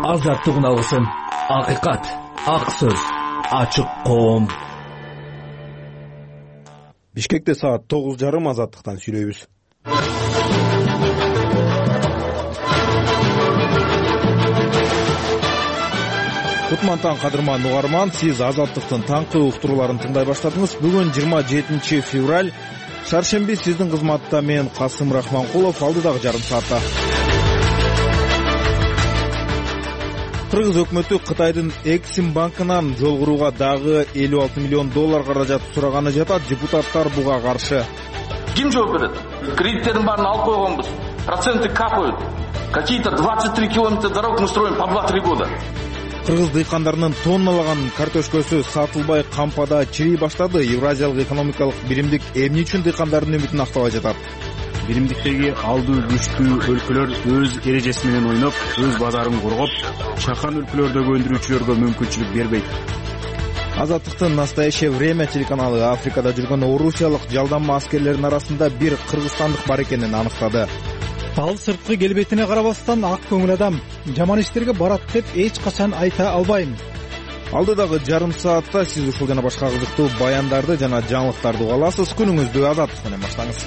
азаттык алышын, акыйкат, ак сөз, ачык коом. Бишкекте саат 9:30 азаттыктан сүйлөйбүз. Кутмантан кадырман угарман, сиз азаттыктын таңкы уктурууларын тыңдай баштадыңыз. Бүгүн 27 февраль, шаршемби. Сиздин кызматта мен Касым Рахманкулов. Алдыдагы жарым саатта Кыргыз өкмөтү Кытайдын Эксим банкынан жол курууга дагы $56 миллион каражат сураганы жатат. Депутаттар буга каршы. Ким жооп берет? Кредиттердин баарын алып койгонбуз. Проценты капают. Какие-то 23 километра дорог мы строим по 2-3 года. Кыргыз дыйкандарынын тонналаган картошкөсү сатылбай кампада чирей баштады. Евразиялык экономикалык биримдик эмне үчүн дыйкандардын үмүтүн актабай жатат? Биримдиктеги алдуу күчтүү өлкөлөр өз эрежеси менен ойноп, өз базарын коргоп, чакан өлкөлөрдөгү өндүрүүчүлөргө мүмкүнчүлүк бербейт. Азаттыктын «Настоящее время» телеканалы Африкада жүргөн орусиялык жалданма аскерлердин арасында бир кыргызстандык бар экенин аныктады. Ал сырткы келбетине карабастан ак көңүл адам. Жаман иштерге барат деп эч качан айта албайм. Алдыдагы жарым саатта сиз ушул жана башка кызыктуу баяндарды жана жаңылыктарды уга аласыз. Күнүңүздү азаттык менен баштаңыз.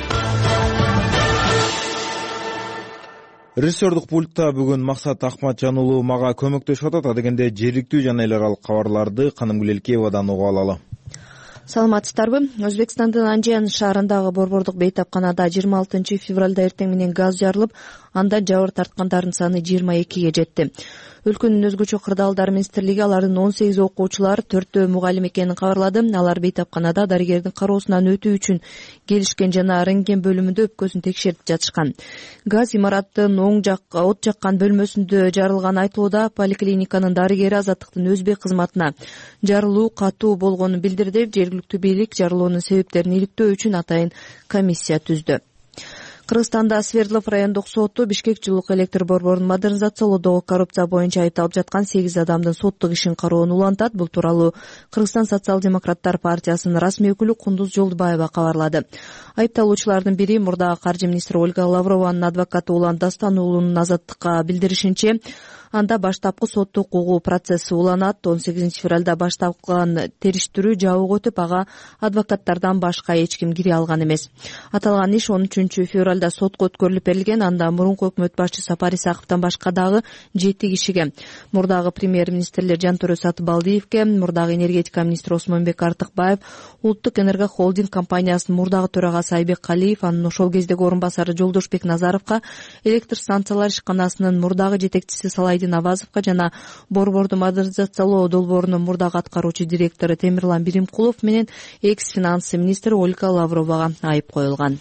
Режиссердук пультта бүгүн Максат Акматжан уулу мага көмөктөшүп атат. Адегенде жергиликтүү жана эл аралык кабарларды Каным Гүлелкеевадан угуп алалы. Саламатсыздарбы? Өзбекстандын Анжиян шаарындагы борбордук бейтапканада 26 февралда эртең менен газ жарылып, андан жабыр тарткандардын саны 22ге жетти. Өлкөнүн өзгөчө кырдаалдар министрлиги алардын 18 окуучулары, 4 мугалим экенин кабарлады. Алар бейтапканада дарыгердин кароосунан өтүү үчүн келишкен жана рентген бөлүмүндө өпкөсүн текшерип жатышкан. Газ имараттын оң жакка от жаккан бөлмөсүндө жарылганы айтылууда. Поликлиниканын дарыгери Азаттыктын өзбек кызматына жарылуу катуу болгонун билдирди. Жергиликтүү бийлик жарылуунун себептерин иликтөө үчүн атайын комиссия түздү. Кыргызстанда Свердлов райондук соту Бишкек жылуулук электр борборун модернизациялоодогу коррупция боюнча айыпталып жаткан 8 адамдын соттук ишин кароонун улантат. Бул тууралуу Кыргызстан социал-демократтар партиясынын расмий өкүлү Кундуз Жолдубаева кабарлады. Айыпталуучулардын бири мурдагы каржы министри Ольга Лаврованын адвокаты Улан Дастан уулунун Азаттыкка билдиришинче, анда баштапкы соттук укугуу процесси уланат. 18 февралда башталган териштирүү жабык өтүп, ага адвокаттардан башка эч ким кире алган эмес. Аталган иш 13 февралда сотко өткөрүлүп берилген. Анда мурунку өкмөт башчы Сапар Исаковдон башка дагы 7 кишиге, мурдагы премьер-министрлер Жантөре Сатыбалдиевге, мурдагы энергетика министри Осмонбек Артыкбаев, Улуттук энерго холдинг компаниясынын мурдагы төрагасы Айбек Калиев, анын ошол кездеги орун басары Жолдошбек Назаровго, электр станциялар ишканасынын мурдагы жетекчиси Салайдин Авазовго жана борборду модернизациялоо долбоорунун мурдагы аткаруучу директору Темирлан Биримкулов менен экс-финансы министри Ольга Лавровага айып коюлган.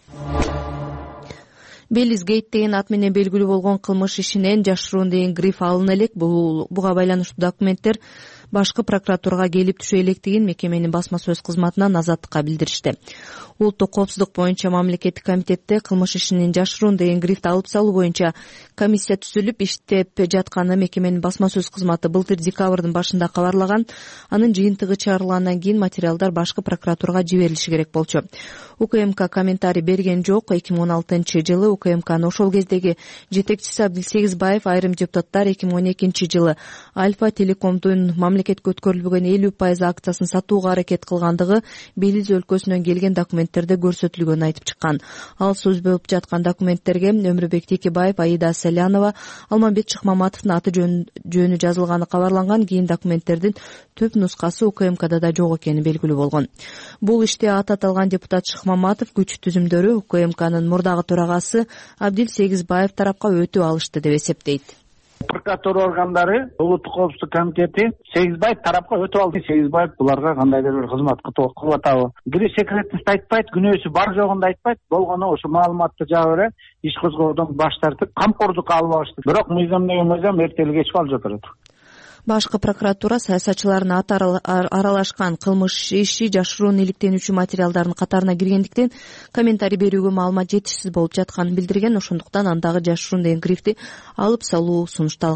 Белиз Гейт деген ат менен белгилүү болгон кылмыш ишинен жашыруун деген гриф алына элек. Буга байланыштуу документтер башкы прокуратурага келип түшө электигин мекеменин басма сөз кызматынан Азаттыкка билдиришти. Улуттук коопсуздук боюнча мамлекеттик комитетте кылмыш ишинин жашыруун деген грифти алып салуу боюнча комиссия түзүлүп иштеп жатканы мекеменин басма сөз кызматы былтыр декабрдын башында кабарлаган. Анын жыйынтыгы чыгарылгандан кийин материалдар башкы прокуратурага жиберилиши керек болчу. УКМК комментарий берген жок. 2016-жылы УКМКнын ошол кездеги жетекчиси Абдил Сегизбаев айрым депутаттар 2012-жылы Альфа Телекомдун мамлекетке өткөрүлбөгөн 50% акциясын сатууга аракет кылгандыгы Белиз өлкөсүнөн келген документтерде көрсөтүлгөнүн айтып чыккан. Ал сөз болуп жаткан документтерге Өмүрбек Текебаев, Аида Селянова, Алмамбет Шыкмаматовдун аты жөнү жазылганы кабарланган. Кийин документтердин түп нускасы УКМКда да жок экени белгилүү болгон. Бул иште аталган депутат Шыкмаматов күч түзүмдөрү УКМКнын мурдагы төрагасы Абдил Сегизбаев тарапка өтүү алышты деп эсептейт. Прокуратура органдары, Улуттук коопсуздук комитети Сегизбаев тарапка өтүп алды. Сегизбаев буларга кандайдыр бир кызмат кылып атабы. Бир секретность айтпайт, күнөөсү бар жогун да айтпайт. Болгону ошо маалыматты жаба бере, иш козгоодон баш тартып, камкордук алып алышты. Бирок мыйзам эрте эле кеч калып жатат. Башкы прокуратура саясатчылардын аты аралашкан кылмыш иши жашыруун иликтенүүчү материалдардын катарына киргендиктен комментарий берүүгө маалымат жетишсиз болуп жатканын билдирген. Ошондуктан андагы жашыруун деген грифти алып салуу сунушталган.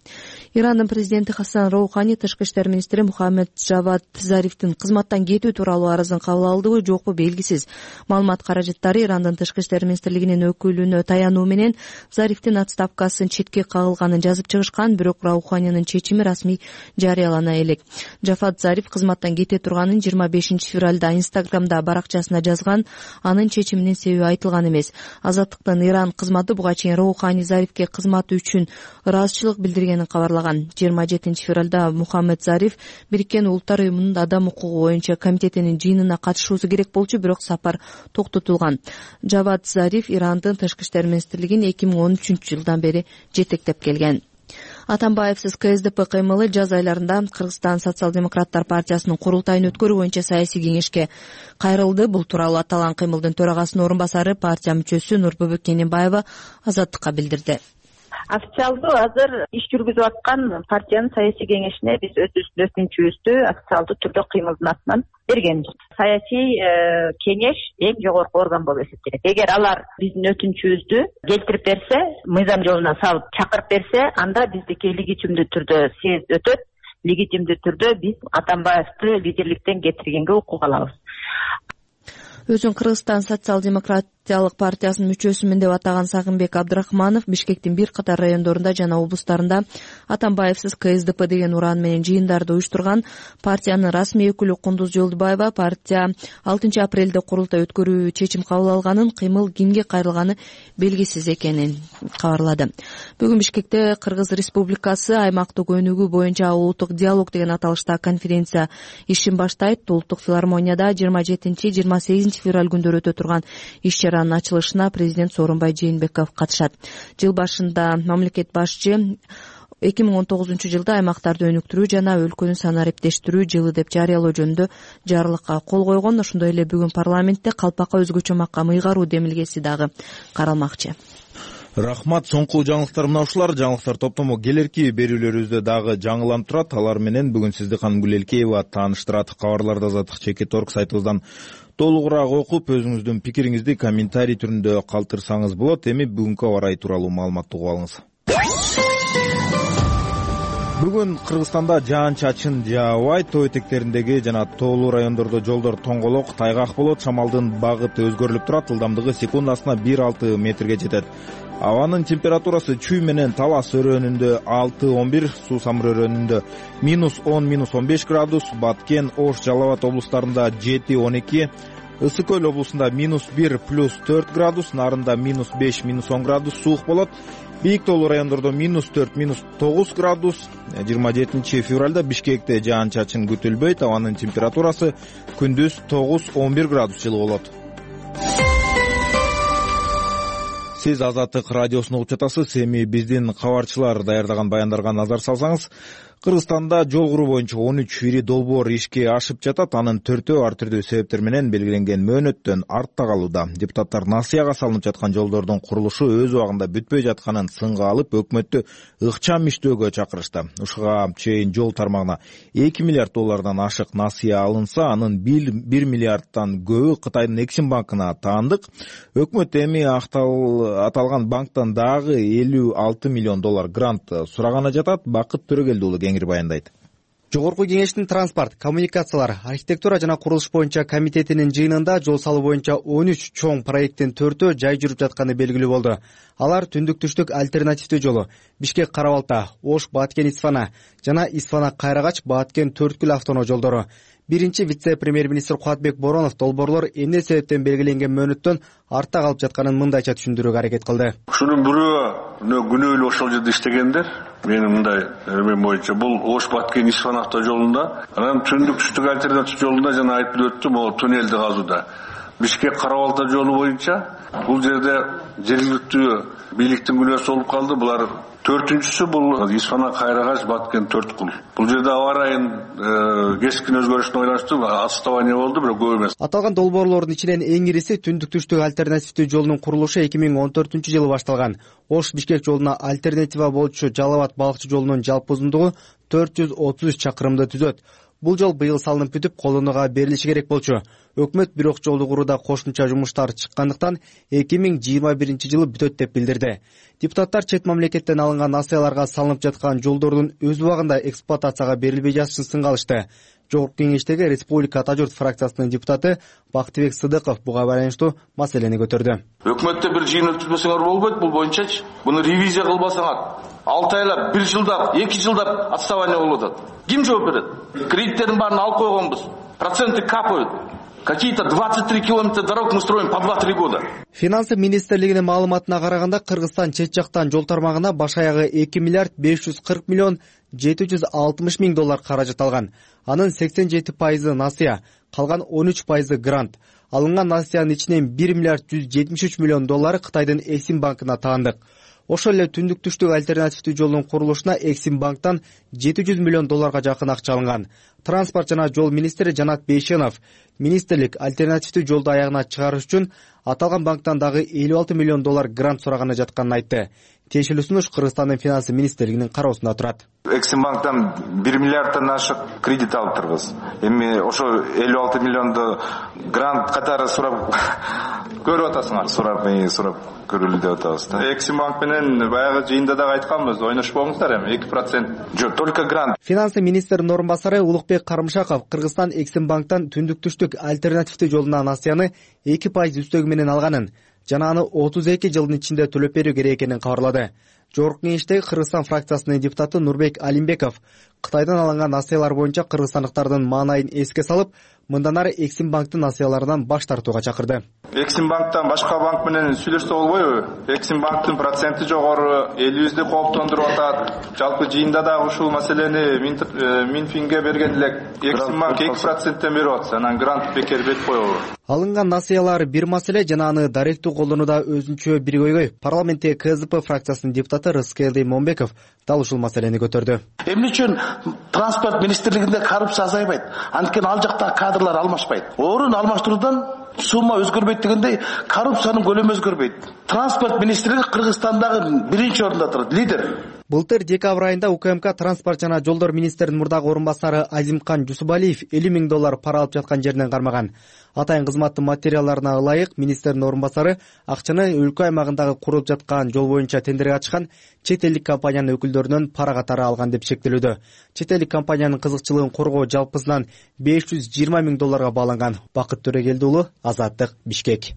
Ирандын президенти Хасан Роухани тышкы иштер министри Мухаммед Джавад Зарифтин кызматтан кетүү тууралуу арызын кабыл алдыбы жокпу белгисиз. Маалымат каражаттары Ирандын тышкы иштер министрлигинин өкүлүнө таянуу менен Зарифтин отставкасын четке кагылганын жазып чыгышкан, бирок Роуханинин чечими расмий жарыялана элек. Джавад Зариф кызматтан кете турганын 25 февралда Инстаграмда баракчасына жазган, анын чечиминин себеби айтылган эмес. Азаттыктын Иран кызматы буга чейин Роухани Зарифке кызматы үчүн ыраазычылык билдиргенин кабарлаган. 27 февралда Мухаммед Зариф Бириккен Улуттар уюмунун адам укугу боюнча комитетинин жыйынына катышуусу керек болчу, бирок сапар токтотулган. Джавад Зариф Ирандын тышкы иштер министрлигин 2013 жылдан бери жетектеп келген. Атамбаевсиз КСДП кыймылы жаз айларында Кыргызстан социал-демократтар партиясынын курултайын өткөрүү боюнча саясий кеңешке кайрылды. Бул тууралуу аталган кыймылдын төрагасынын орун басары, партия мүчөсү Нурбүбүк Кененбаева Азаттыкка билдирди. Официалдуу азыр иш жүргүзүп аткан партиянын саясий кеңешине биз өзүбүздүн өтүнүчүбүздү официалдуу түрдө кыймылдын атынан бергенбиз. Саясий кеңеш эң жогорку орган болуп эсептелет. Эгер алар биздин өтүнүчүбүздү келтирип берсе, мыйзам жолуна салып чакырып берсе, анда биздики легитимдүү түрдө съезд өтөт. Легитимдүү түрдө биз Атамбаевди лидерликтен кетиргенге укук алабыз. Өзүн Кыргызстан социал-демократиялык партиясынын мүчөсүмүн деп атаган Сагынбек Абдрахманов Бишкектин бир катар райондорунда жана облустарында Атамбаевсиз КСДП деген уран менен жыйындарды уюштурган. Партиянын расмий өкүлү Кундуз Жолдубаева партия 6 апрелде курултай өткөрүү чечим кабыл алганын, кыймыл кимге кайрылганы белгисиз экенин кабарлады. Бүгүн Бишкекте Кыргыз Республикасы аймактык өнүгүү боюнча улуттук диалог деген аталышта конференция ишин баштайт. Улуттук филармонияда 27-28 февраль күндөрү өтө турган иш-чаранын ачылышына президент Сооронбай Жээнбеков катышат. Жыл башында мамлекет башчы 2019 жылда аймактарды өнүктүрүү жана өлкөнү санариптештирүү жылы деп жарыялоо жөнүндө жарлыкка кол койгон. Ошондой эле бүгүн парламентте калпакка өзгөчө макам ыйгаруу демилгеси дагы каралмакчы. Рахмат. Соңку жаңылыктар мына ушулар. Жаңылыктар топтому келерки берүүлөрүбүздө дагы жаңыланып турат. Алар менен бүгүн сизди Ханым Гүлелкеева тааныштырат. Кабарларды Азаттык ЧК.орг сайтыбыздан толугураак окуп, өзүңүздүн пикириңизди комментарий түрүндө калтырсаңыз болот. Эми бүгүнкү аба ырайы тууралуу маалыматты угуп алыңыз. Бүгүн Кыргызстанда жаан-чачын жаабайт. Тоо этектериндеги жана тоолуу райондордо жолдор тоңголок, тайгак болот. Шамалдын багыты өзгөрүлүп турат. Ылдамдыгы секундасына 1-6 метрге жетет. Абанын температурасы Чүй менен Талас өрөөнүндө 6-11, Суусамыр өрөөнүндө -10-15 градус, Баткен, Ош, Жалал Абад облустарында 7-12, Ысык Көл облусунда -1+4 градус, Нарында -5-10 градус суук болот. Бийик тоолуу райондордо -4-9 градус. 27 февралда Бишкекте жаан-чачын күтүлбөйт. Абанын температурасы күндүз 9-11 градус жылы болот. Сиз Азаттык радиосун угуп жатасыз. Эми биздин кабарчылар даярдаган баяндарга назар салсаңыз, Кыргызстанда жол куруу боюнча 13 ири долбоор ишке ашып жатат. Анын 4-өө ар түрдүү себептер менен белгиленген мөөнөттөн артта калууда. Депутаттар насыяга салынып жаткан жолдордун курулушу өз убагында бүтпөй жатканын сынга алып, өкмөттү ыкчам иштөөгө чакырышты. Ушуга чейин жол тармагына 2 миллиард доллардан ашык насыя алынса, анын 1 миллиардтан көбү Кытайдын Эксим банкына таандык. Өкмөт эми аталган банктан дагы 56 миллион доллар грант сураганы жатат. Бакыт Төрөгелди уулу кеңири баяндайт. Жогорку кеңештин транспорт, коммуникациялар, архитектура жана курулуш боюнча комитетинин жыйынында жол салуу боюнча 13 чоң проекттин 4-өө жай жүрүп жатканы белгилүү болду. Алар түндүк-түштүк альтернативдүү жолу Бишкек Карабалта, Ош Баткен Исфана жана Исфана Кайрагач Баткен Төрткүл автоноо жолдору. Биринчи вице-премьер-министр Кубатбек Боронов долбоорлор эмне себептен белгиленген мөөнөттөн артта калып жатканын мындайча түшүндүрүүгө аракет кылды. Ушунун бирөө күнөөлүү ошол жерде иштегендер. Менин мындай эмен боюнча бул Ош Баткен Исфан автожолунда, анан түндүк-түштүк альтернатив жолунда жана айтып өттүм, могу туннелди казууда. Бишкек Карабалта жолу боюнча бул жерде жергиликтүү бийликтин күнөөсү болуп калды. Булар төртүнчүсү бул Исфана Кайрагач Баткен Төрткүл. Бул жерде аба ырайын кескин өзгөрүшүнө байланыштуу отставание болду, бирок көп эмес. Аталган долбоорлордун ичинен эң ириси түндүк-түштүк альтернативдүү жолунун курулушу 2014-жылы башталган. Ош Бишкек жолуна альтернатива болчу Жалал Абад балыкчы жолунун жалпы узундугу 433 чакырымды түзөт. Бул жол быйыл салынып бүтүп колдонууга берилиши керек болчу. Өкмөт бирок жолду курууда кошумча жумуштар чыккандыктан 2021-жылы бүтөт деп билдирди. Депутаттар чет мамлекеттен алынган акцияларга салынып жаткан жолдордун өз убагында эксплуатацияга берилбей жатышын сынга алышты. Жогорку кеңештеги Республика Ата журт фракциясынын депутаты Бактыбек Сыдыков буга байланыштуу маселени көтөрдү. Өкмөттө бир жыйын өткөзбөсөңөр болбойт, бул боюнчачы. Буну ревизия кылбасаңар 6 айлап, 1 жылдап, 2 жылдап отставание болуп атат. Ким жооп берет? Кредиттердин баарын алып койгонбуз. Проценты капают. Какие-то 23 километра дорог мы строим по 2-3 года. Финансы министрлигинин маалыматына караганда Кыргызстан чет жактан жол тармагына баш аягы 2 миллиард 540 миллион 760 миң доллар каражат алган. Анын 87% насыя, калган 13% грант. Алынган насыянын ичинен 1 миллиард 173 миллион доллары Кытайдын Эксим банкына таандык. Ошол эле түндүк-түштүк альтернативдүү жолдун курулушуна Эксим банктан 700 миллион долларга жакын акча алынган. Транспорт жана жол министри Жанат Бейшенов министрлик альтернативдүү жолду аягына чыгарыш үчүн аталган банктан дагы 56 миллион доллар грант сураганы жатканын айтты. Тиешелүү сунуш Кыргызстандын финансы министрлигинин кароосунда турат. Эксим банктан 1 миллиарддан ашык кредит алыптырбыз. Эми ошо 56 миллионду грант катары сурап көрүп атасыңар, сурап көрүлү деп атабыз да. Эксим банк менен баягы жыйында дагы айтканбыз, ойношпоңуздар эми 2%. Жок, только грант. Финансы министринин орун басары Улукбек Карымшаков Кыргызстан Эксим банктан түндүк-түштүк альтернативдүү жолуна насыяны 2% үстөгү менен алганын жана аны 32 жылдын ичинде төлөп берүү керек экенин кабарлады. Жогорку кеңештеги Кыргызстан фракциясынын депутаты Нурбек Алимбеков Кытайдан алынган насыялар боюнча кыргызстандыктардын маанайын эске салып, мындан ары Эксим банктын насыяларынан баш тартууга чакырды. Эксим банктан башка банк менен сүйлөшсө болбойбу? Эксим банктын проценти жогору, элибизди кооптондуруп атат. Жалпы жыйында дагы ушул маселени Минфинге берген элек. Эксим банк 2%-тен берип атса, анан грант бекер берип койобу? Алынган насыялар бир маселе жана аны даректүү колдонууда өзүнчө бир көйгөй. Парламентте КСДП фракциясынын депутаты Рыскелди Момбеков дал ушул маселени көтөрдү. Эмне үчүн транспорт министрлигинде коррупция азайбайт? Анткени ал жакта кадрлар алмашпайт. Орун алмаштыруудан сумма өзгөрбөйт дегендей, коррупциянын көлөмү өзгөрбөйт. Транспорт министрлиги Кыргызстандагы биринчи орунда турат, лидер. Былтыр декабрь айында УКМК транспорт жана жолдор министринин мурдагы орун басары Азимкан Жусубалиев 50 миң доллар пара алып жаткан жеринен кармаган. Атайын кызматтын материалдарына ылайык министрдин орун басары акчаны өлкө аймагындагы курулуп жаткан жол боюнча тендерге ачкан чет элдик компаниянын өкүлдөрүнөн пара катары алган деп шектелүүдө. Чет элдик компаниянын кызыкчылыгын коргоо жалпысынан 520 миң долларга бааланган. Бакыт Төрөгелди уулу, Азаттык, Бишкек.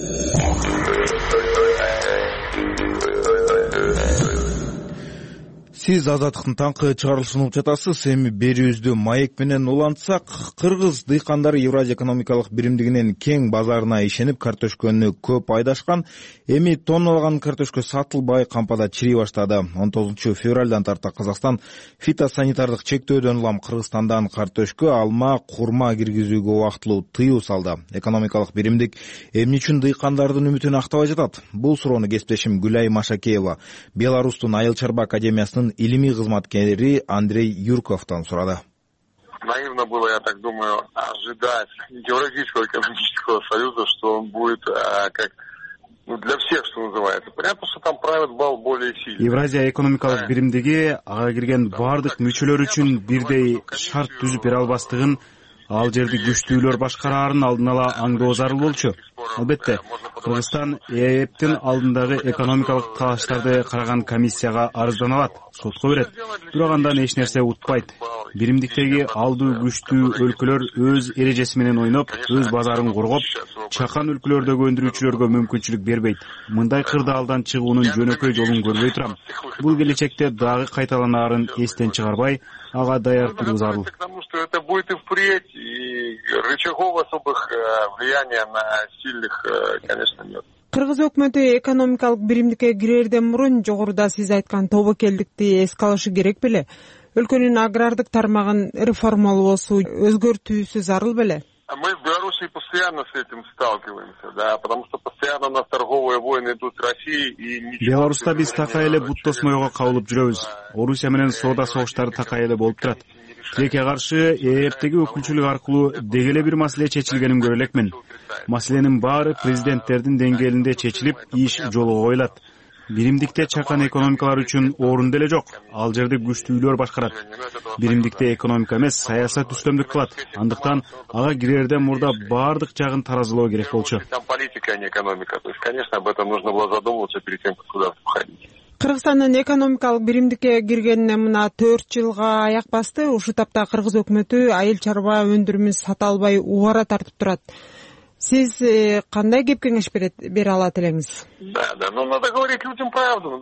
Сиз Азаттыктын таңкы чыгарылышын угуп жатасыз. Эми берүүбүздү маек менен улантсак, кыргыз дыйкандары Евразия экономикалык биримдигинин кең базарына ишенип картошкөнү көп айдашкан. Эми тонналаган картошка сатылбай кампада чирей баштады. 19 февралдан тарта Казакстан фитосанитардык чектөөдөн улам Кыргызстандан картошка, алма, курма киргизүүгө убактылуу тыюу салды. Экономикалык биримдик эмне үчүн дыйкандардын үмүтүн актабай жатат? Бул суроону кесиптешим Гүлай Машакеева Беларустун Айыл чарба академиясынын илимий кызматкери Андрей Юрковтан сурады. Наивно было, я так думаю, ожидать Евразийского экономического союза, что он будет как для всех, что называется. Понятно, что там правит бал более сильный. Евразия экономикалык биримдиги ага кирген бардык мүчөлөр үчүн бирдей шарт түзүп бере албастыгын, ал жерди күчтүүлөр башкараарын алдын ала аңдоо зарыл болчу. Албетте, Кыргызстан ЭЭПтин алдындагы экономикалык талаштарды караган комиссияга арыздана алат, сотко берет. Бирок андан эч нерсе утпайт. Биримдиктеги алдуу күчтүү өлкөлөр өз эрежеси менен ойноп, өз базарын коргоп, чакан өлкөлөрдөгү өндүрүүчүлөргө мүмкүнчүлүк бербейт. Мындай кырдаалдан чыгуунун жөнөкөй жолун көрбөй турам. Бул келечекте дагы кайталанаарын эстен чыгарбай, ага даяр туруу зарыл. Потому что это будет и впредь, и рычагов особых влияния на сильных, конечно, нет. Кыргыз өкмөтү экономикалык биримдикке кирерден мурун жогоруда сиз айткан тобокелдикти эске алышы керек беле? Өлкөнүн агрардык тармагын реформалоосу, өзгөртүүсү зарыл беле? Мы в Беларуси постоянно с этим сталкиваемся, да, потому что постоянно у нас торговые войны идут с Россией и ничего. Беларуста биз такай эле бут тосмойго кабылып жүрөбүз. Орусия менен соода согуштары такай эле болуп турат. Тилекке каршы ЭЭПтеги өкүлчүлүк аркылуу дегеле бир маселе чечилгенин көрө элекмин. Маселенин баары президенттердин деңгээлинде чечилип, иш жолго коюлат. биримдикте чакан экономикалар үчүн орун деле жок. Ал жерде күчтүүлөр башкарат. Биримдикте экономика эмес, саясат үстөмдүк кылат. Андыктан ага кирерден мурда баардык жагын таразылоо керек болчу. Там политика, а не экономика. То есть, конечно, об этом нужно было задумываться перед тем, как туда входить. Кыргызстандын экономикалык биримдикке киргенине мына 4 жылга аяк басты. Ушул тапта кыргыз өкмөтү айыл чарба өндүрүмүн сата албай убара тартып турат. Сиз кандай кеп кеңеш бере алат элеңиз? Да, но надо говорить людям правду,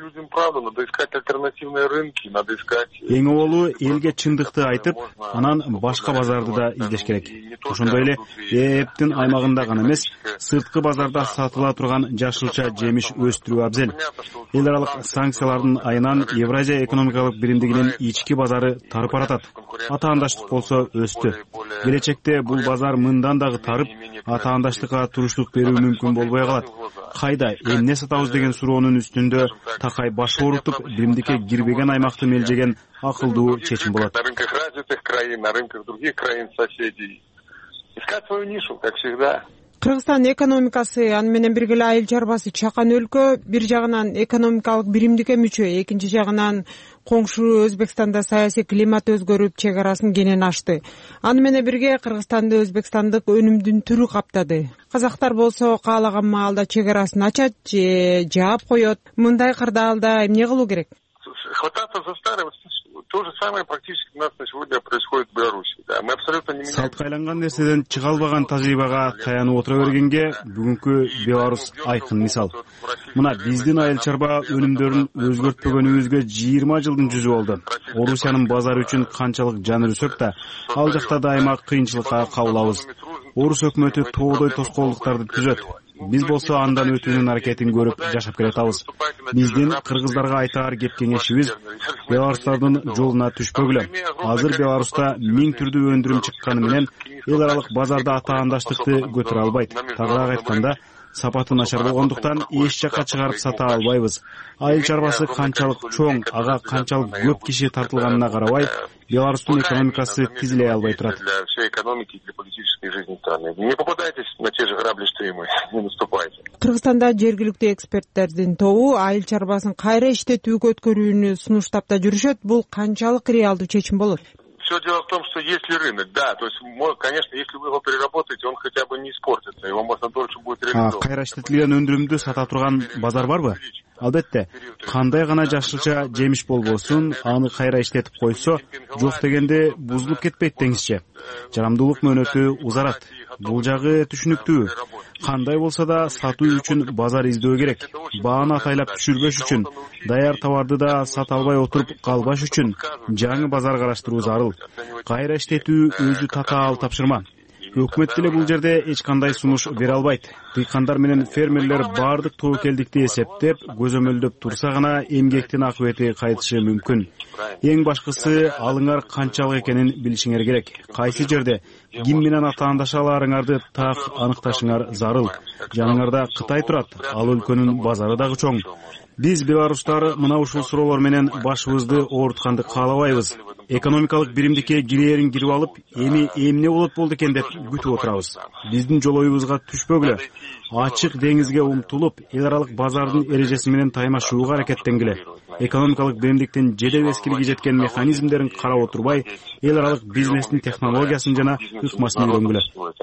надо искать альтернативные рынки, надо искать... Эң оболу элге чындыкты айтып, анан башка базарды да издеш керек. Ошондой эле ЭЭПтин аймагында гана эмес, сырткы базарда сатыла турган жашылча жемиш өстүрүү абзел. Эл аралык санкциялардын айынан Евразия экономикалык биримдигинин ички базары тарып баратат. Атаандаштык болсо өстү. Келечекте бул базар мындан дагы тарып, атаандаштыкка туруштук берүү мүмкүн болбой калат. Кайда эмне сатабыз деген суроонун үстүндө такай баш оорутуп, биримдикке кирбеген аймакты мелжеген акылдуу чечим болот. На рынках развитых краин, на рынках других краин соседей. Искать свою нишу, как всегда. Кыргызстан экономикасы аны менен бирге эле айыл чарбасы чакан өлкө, бир жагынан экономикалык биримдикке мүчө, экинчи жагынан коңшу Өзбекстанда саясий климат өзгөрүп, чек арасын кенен ашты. Аны менен бирге Кыргызстанды өзбекстандык өнүмдүн түрү каптады. Казактар болсо каалаган маалда чек арасын ачат же жаап коет. Мындай кырдаалда эмне кылуу керек? Хвататься за старое, то же самое практически у нас на сегодня происходит в Беларуси. Да, мы абсолютно не меняем. Салткайланган нерседен чыга албаган тажрыйбага таянып отура бергенге бүгүнкү Беларусь айкын мисал. Мына биздин айыл чарба өнүмдөрүн өзгөртпөгөнүбүзгө 20 жылдын жүзү болду. Орусиянын базары үчүн канчалык жан үрсөк да, ал жакта дайыма кыйынчылыкка кабылабыз. Орус өкмөтү тоодой тоскоолдуктарды түзөт. Биз болсо андан өтүүнүн аракетин көрүп жашап келатабыз. Биздин кыргыздарга айтаар кеп кеңешибиз беларустардын жолуна түшпөгүлө. Азыр Беларуста 1000 түрдүү өндүрүм чыкканы менен эл аралык базарда атаандаштыкты көтөрө албайт. Тагыраак айтканда, сапаты начар болгондуктан эч жакка чыгарып сата албайбыз. Айыл чарбасы канчалык чоң, ага канчалык көп киши тартылганына карабай, Беларустун экономикасы тизилей албай турат. Для всей экономики и для политической жизни страны. Не попадайтесь на те же грабли, что и мы. Не наступайте. Кыргызстанда жергиликтүү эксперттердин тобу айыл чарбасын кайра иштетүүгө өткөрүүнү сунуштап да жүрүшөт. Бул канчалык реалдуу чечим болот? Все дело в том, что есть ли рынок, да, то есть, конечно, если вы его переработаете, он хотя бы не испортится, его можно дольше будет реализовать. Кайра иштетилген өндүрүмдү сата турган базар барбы? Албетте, кандай гана жашылча жемиш болбосун, аны кайра иштетип койсо, жок дегенде бузулуп кетпейт деңизчи. Жарамдуулук мөөнөтү узарат. Бул жагы түшүнүктүү. Кандай болсо да сатуу үчүн базар издөө керек. Бааны атайлап түшүрбөш үчүн, даяр товарды да сата албай отуруп калбаш үчүн жаңы базар караштыруу зарыл. Кайра иштетүү өзү татаал тапшырма. Өкмөт деле бул жерде эч кандай сунуш бере албайт. Дыйкандар менен фермерлер баардык тобокелдикти эсептеп, көзөмөлдөп турса гана эмгектин акыбети кайтышы мүмкүн. Эң башкысы алыңар канчалык экенин билишиңер керек. Кайсы жерде ким менен атаандаша аларыңарды так аныкташыңар зарыл. Жаныңарда Кытай турат, ал өлкөнүн базары дагы чоң. Биз беларустар мына ушул суроолор менен башыбызды оорутканды каалабайбыз. Экономикалык биримдикке кирээрин кирип алып, эми эмне болот болду экен деп күтүп отурабыз. Биздин жол оюбузга түшпөгүлө. Ачык деңизге умтулуп, эл аралык базардын эрежеси менен таймашууга аракеттенгиле. Экономикалык биримдиктин жедел эскилиги жеткен механизмдерин карап отурбай, эл аралык бизнестин технологиясын жана ыкмасын үйрөнгүлө.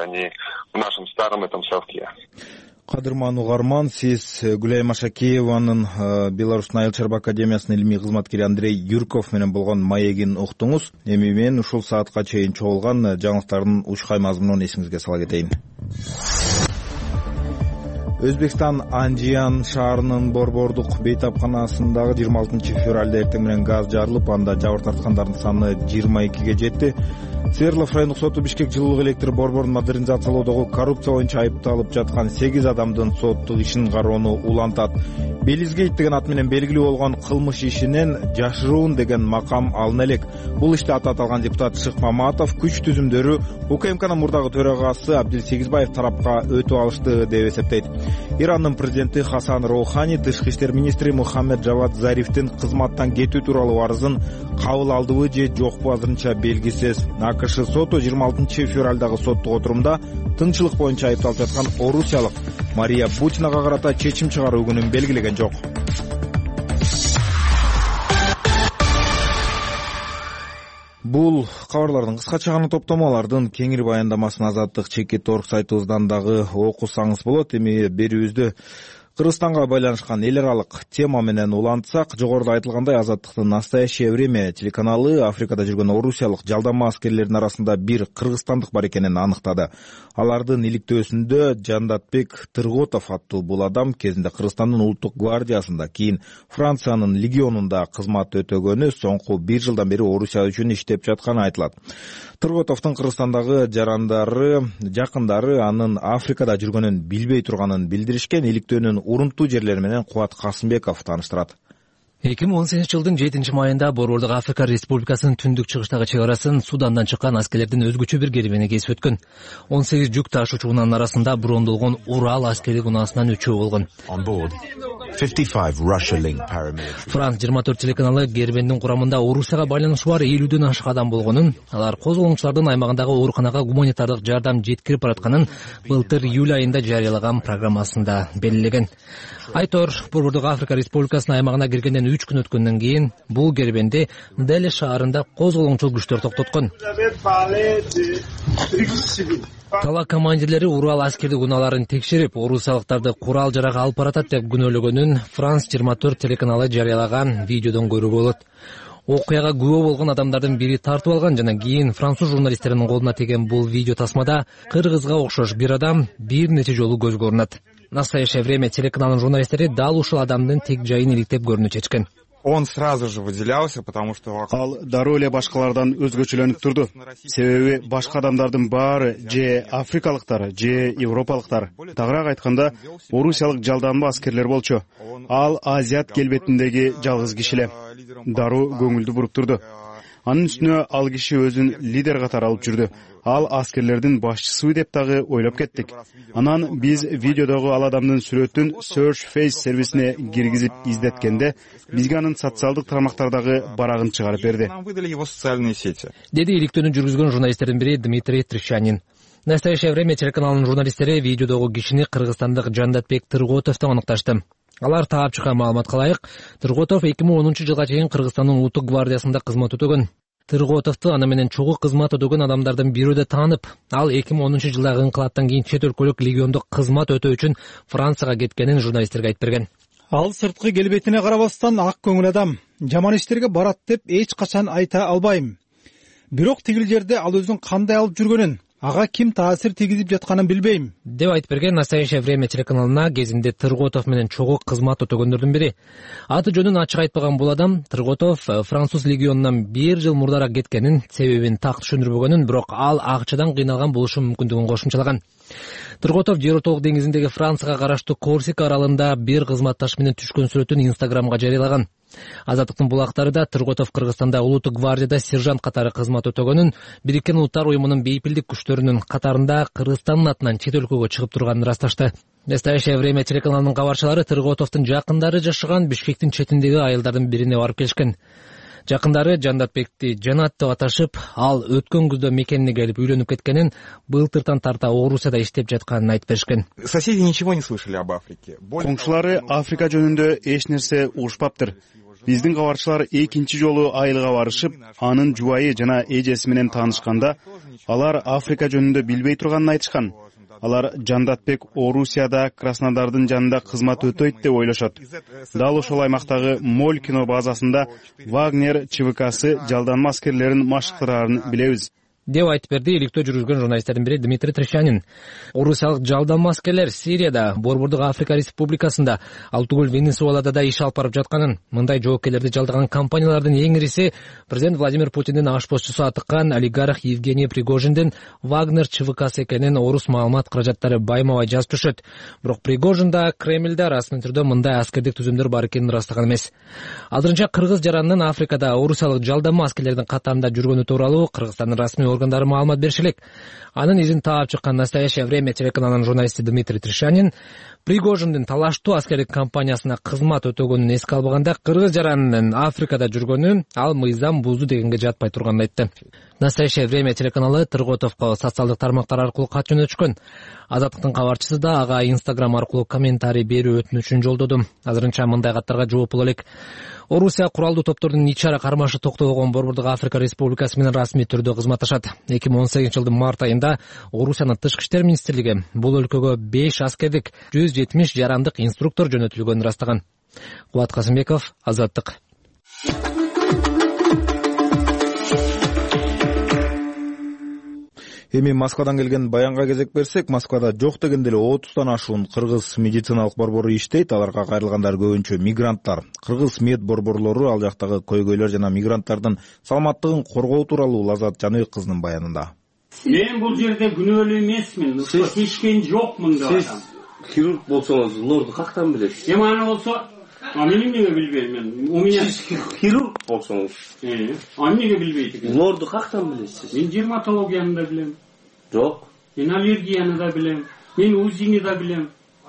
В нашем старом этом совке. Кадырман угарман, сиз Гүлайым Ашакееванын Беларустун айыл чарба академиясынын илмий кызматкери Андрей Юрков менен болгон маегин уктуңуз. Эми мен ушул саатка чейин чогулган жаңылыктардын учкай мазмунун эсиңизге сала кетейин. Өзбекстан Анжиян шаарынын Борбордук бейтапканасындагы 26 февралда эртең менен газ жарылып, анда жабыр тарткандардын саны 22ге жетти. Свердлов райондук соту Бишкек жылуулук электр борборун модернизациялоодогу коррупция боюнча айыпталып жаткан 8 адамдын соттук ишин кароону улантат. Белизгейт деген ат менен белгилүү болгон кылмыш ишинен жашыруун деген макам алына элек. Бул иште аты аталган депутат Шык Маматов күч түзүмдөрү УКМКнын мурдагы төрагасы Абдил Сегизбаев тарапка өтүп алышты деп эсептейт. Ирандын президенти Хасан Роухани тышкы иштер министри Мухаммед Джавад Зарифтин кызматтан кетүү тууралуу арызын кабыл алдыбы же жокпу азырынча белгисиз. АКШ соту 26 февралдагы соттук отурумда тынччылык боюнча айыпталып жаткан орусиялык Мария Бутинага карата чечим чыгаруу күнүн белгилеген жок. Бул кабарлардын кыскача гана топтому, алардын кеңири баяндамасын Азаттык чекит орг сайтыбыздан дагы окусаңыз болот. Эми берүүбүздү Кыргызстанга байланышкан эл аралык тема менен улантсак, жогоруда айтылгандай Азаттыктын «Настоящее время» телеканалы Африкада жүргөн орусиялык жалданма аскерлердин арасында бир кыргызстандык бар экенин аныктады. Алардын иликтөөсүндө Жандатбек Тырготов аттуу бул адам кезинде Кыргызстандын улуттук гвардиясында, кийин Франциянын легионунда кызмат өтөгөнү, соңку 1 жылдан бери Орусия үчүн иштеп жатканы айтылат. Тырготовдун Кыргызстандагы жакындары анын Африкада жүргөнүн билбей турганын билдиришкен. Иликтөөнүн урунтуу жерлери менен Кубат Касымбеков тааныштырат. 2018-жылдын 7-майында Борбордук Африка Республикасынын түндүк чыгыштагы чек арасын Судандан чыккан аскерлердин өзгөчө бир керебени кесип өткөн. 18 жүк ташуучу унаанын арасында брондолгон Урал аскердик унаасынан 3-өө болгон. Франс 24 телеканалы кербендин курамында Орусияга байланышы бар 50дөн ашык адам болгонун, алар козголгончулардын аймагындагы ооруканага гуманитардык жардам жеткирип баратканын былтыр июль айында жарыялаган программасында белгилеген. Айтор Борбордук Африка Республикасынын аймагына киргенден 3 күн өткөндөн кийин бул кербенди Деле шаарында козголгончул күчтөр токтоткон. Тала командирлери Урал аскердик унааларын текшерип, орусиялыктарды курал жарак алып баратат деп күнөөлөгөнүн Франс 24 телеканалы жарыялаган видеодон көрүүгө болот. Окуяга күбө болгон адамдардын бири тартып алган жана кийин француз журналисттеринин колуна теген бул видео тасмада кыргызга окшош бир адам бир нече жолу көзгө урунат. «Настоящее время» телеканалынын журналисттери дал ушул адамдын тек жайын иликтеп көрүүнү чечкен. Он сразу же выделялся, потому что ал дароо эле башкалардан өзгөчөлөнүп турду. Себеби башка адамдардын баары же африкалыктар, же европалыктар, тагыраак айтканда орусиялык жалданма аскерлер болчу. Ал азиат келбетиндеги жалгыз киши эле. Дароо көңүлдү буруктурду. Анын үстүнө ал киши өзүн лидер катары алып жүрдү. Ал аскерлердин башчысыбы деп дагы ойлоп кеттик. Анан биз видеодогу ал адамдын сүрөтүн Search Face сервисине киргизип издеткенде, бизге анын социалдык тармактардагы барагын чыгарып берди. Деди иликтөөнү жүргүзгөн журналисттердин бири Дмитрий Трещанин. «Настоящее время» телеканалынын журналисттери видеодогу кишини кыргызстандык Жандатбек Тырготов деп аныкташты. Алар таап чыккан маалыматка ылайык, Тырготов 2010-жылга чейин Кыргызстандын улуттук гвардиясында кызмат өтөгөн. Тырготовду аны менен чогуу кызмат өтөгөн адамдардын бирөө деп таанып, ал 2010-жылдагы инкылаптан кийин чет өлкөлүк легиондук кызмат өтөө үчүн Францияга кеткенин журналисттерге айтып берген. Ал сырткы келбетине карабастан ак көңүл адам. Жаман иштерге барат деп эч качан айта албайм. Бирок тигил жерде ал өзүн кандай алып жүргөнүн, ага ким таасир тийгизип жатканын билбейм, деп айтып берген «Настоящее время» телеканалына кезинде Тырготов менен чогуу кызмат өтөгөндөрдүн бири. Аты жөнүн ачык айтпаган бул адам Тырготов француз легионунан 1 жыл мурдараак кеткенин, себебин так түшүндүрбөгөнүн, бирок ал акчадан кыйналган болушу мүмкүндүгүн кошумчалаган. Тырготов Жер Отоок деңизиндеги Францияга караштуу Корсика аралында бир кызматташ менен түшкөн сүрөтүн Инстаграмга жарыялаган. Азаттыктын булактарында Тырготов Кыргызстанда улуттук гвардияда сержант катары кызмат өтөгөнүн, Бириккен Улуттар уюмунун бейпилдик күчтөрүнүн катарында Кыргызстандын атынан чет өлкөгө чыгып турганын ырасташты. «Настоящее время» телеканалынын кабарчылары Тырготовдун жакындары жашаган Бишкектин четиндеги айылдардын бирине барып келишкен. Жакындары Жандатбекти Жанат деп аташып, ал өткөн күздө мекенине келип үйлөнүп кеткенин, былтыртан тарта Орусияда иштеп жатканын айтып беришкен. Соседи ничего не слышали об Африке. Коңшулары Африка жөнүндө эч нерсе угушпаптыр. Биздин кабарчылар экинчи жолу айылга барышып, анын жубайы жана эжеси менен таанышканда, алар Африка жөнүндө билбей турганын айтышкан. Алар Жандатбек Орусияда Краснодардын жанында кызмат өтөйт деп ойлошот. Дал ошол аймактагы Моль кино базасында Вагнер ЧВКсы жалданма аскерлерин машыктырарын билебиз, деп айтып берди иликтөө жүргүзгөн журналисттердин бири Дмитрий Трещанин. Орусиялык жалданма аскерлер Сирияда, Борбордук Африка Республикасында, ал түгүл Венесуэлада да иш алып барып жатканын, мындай жоопкерлерди жалдаган компаниялардын эң ириси президент Владимир Путиндин ашпозчусу атыккан олигарх Евгений Пригожиндин Вагнер ЧВКсы экенин орус маалымат каражаттары байма-бай жазып түшөт. Бирок Пригожин да Кремльде расмий түрдө мындай аскердик түзүмдөр бар экенин ырастаган эмес. Азырынча кыргыз жаранынын Африкада орусиялык жалданма аскерлердин катарында жүргөнү тууралуу Кыргызстандын расмий органдары маалымат бериши элек. Анын изин таап чыккан «Настоящее время» телеканалынын журналисти Дмитрий Тришанин Пригожиндин талаштуу аскердик компаниясына кызмат өтөгөнүн эске албаганда кыргыз жаранынын Африкада жүргөнү ал мыйзам бузду дегенге жатпай турганын айтты. «Настоящее время» телеканалы Тырготовго социалдык тармактар аркылуу кат жөнөтүшкөн. Азаттыктын кабарчысы да ага Инстаграм аркылуу комментарий берүү өтүнүчүн жолдоду. Азырынча мындай каттарга жооп боло элек. Орусия куралдуу топтордун ич ара кармашы токтогон Борбордук Африка Республикасы менен расмий түрдө кызматташат. 2018-жылдын март айында Орусиянын Тышкы иштер министрлиги бул өлкөгө 5 аскердик 170 жарандык инструктор жөнөтүлгөнүн ырастаган. Кубат Касымбеков, Азаттык. Эми Москвадан келген баянга кезек берсек, Москвада жок дегенде эле 30тан ашуун кыргыз медициналык борбору иштейт. Аларга кайрылгандар көбүнчө мигранттар. Кыргыз мед борборлору ал жактагы койгойлор жана мигранттардын саламаттыгын коргоо тууралуу Лазат Жаныбек кызынын баянында. Мен бул жерде күнөөлүү эмесмин. Эч ким жок мында. Сиз хирург болсоңуз, лорду кактан билесиз? Эми аны болсо, мен эмнеге билбейм мен. У меня сиз хирург болсоңуз. Эмнеге билбейт экен? Лорду кактан билесиз? Мен дерматологияны да билем. Жок. Мен аллергияны да билем. Мен УЗИни да билем.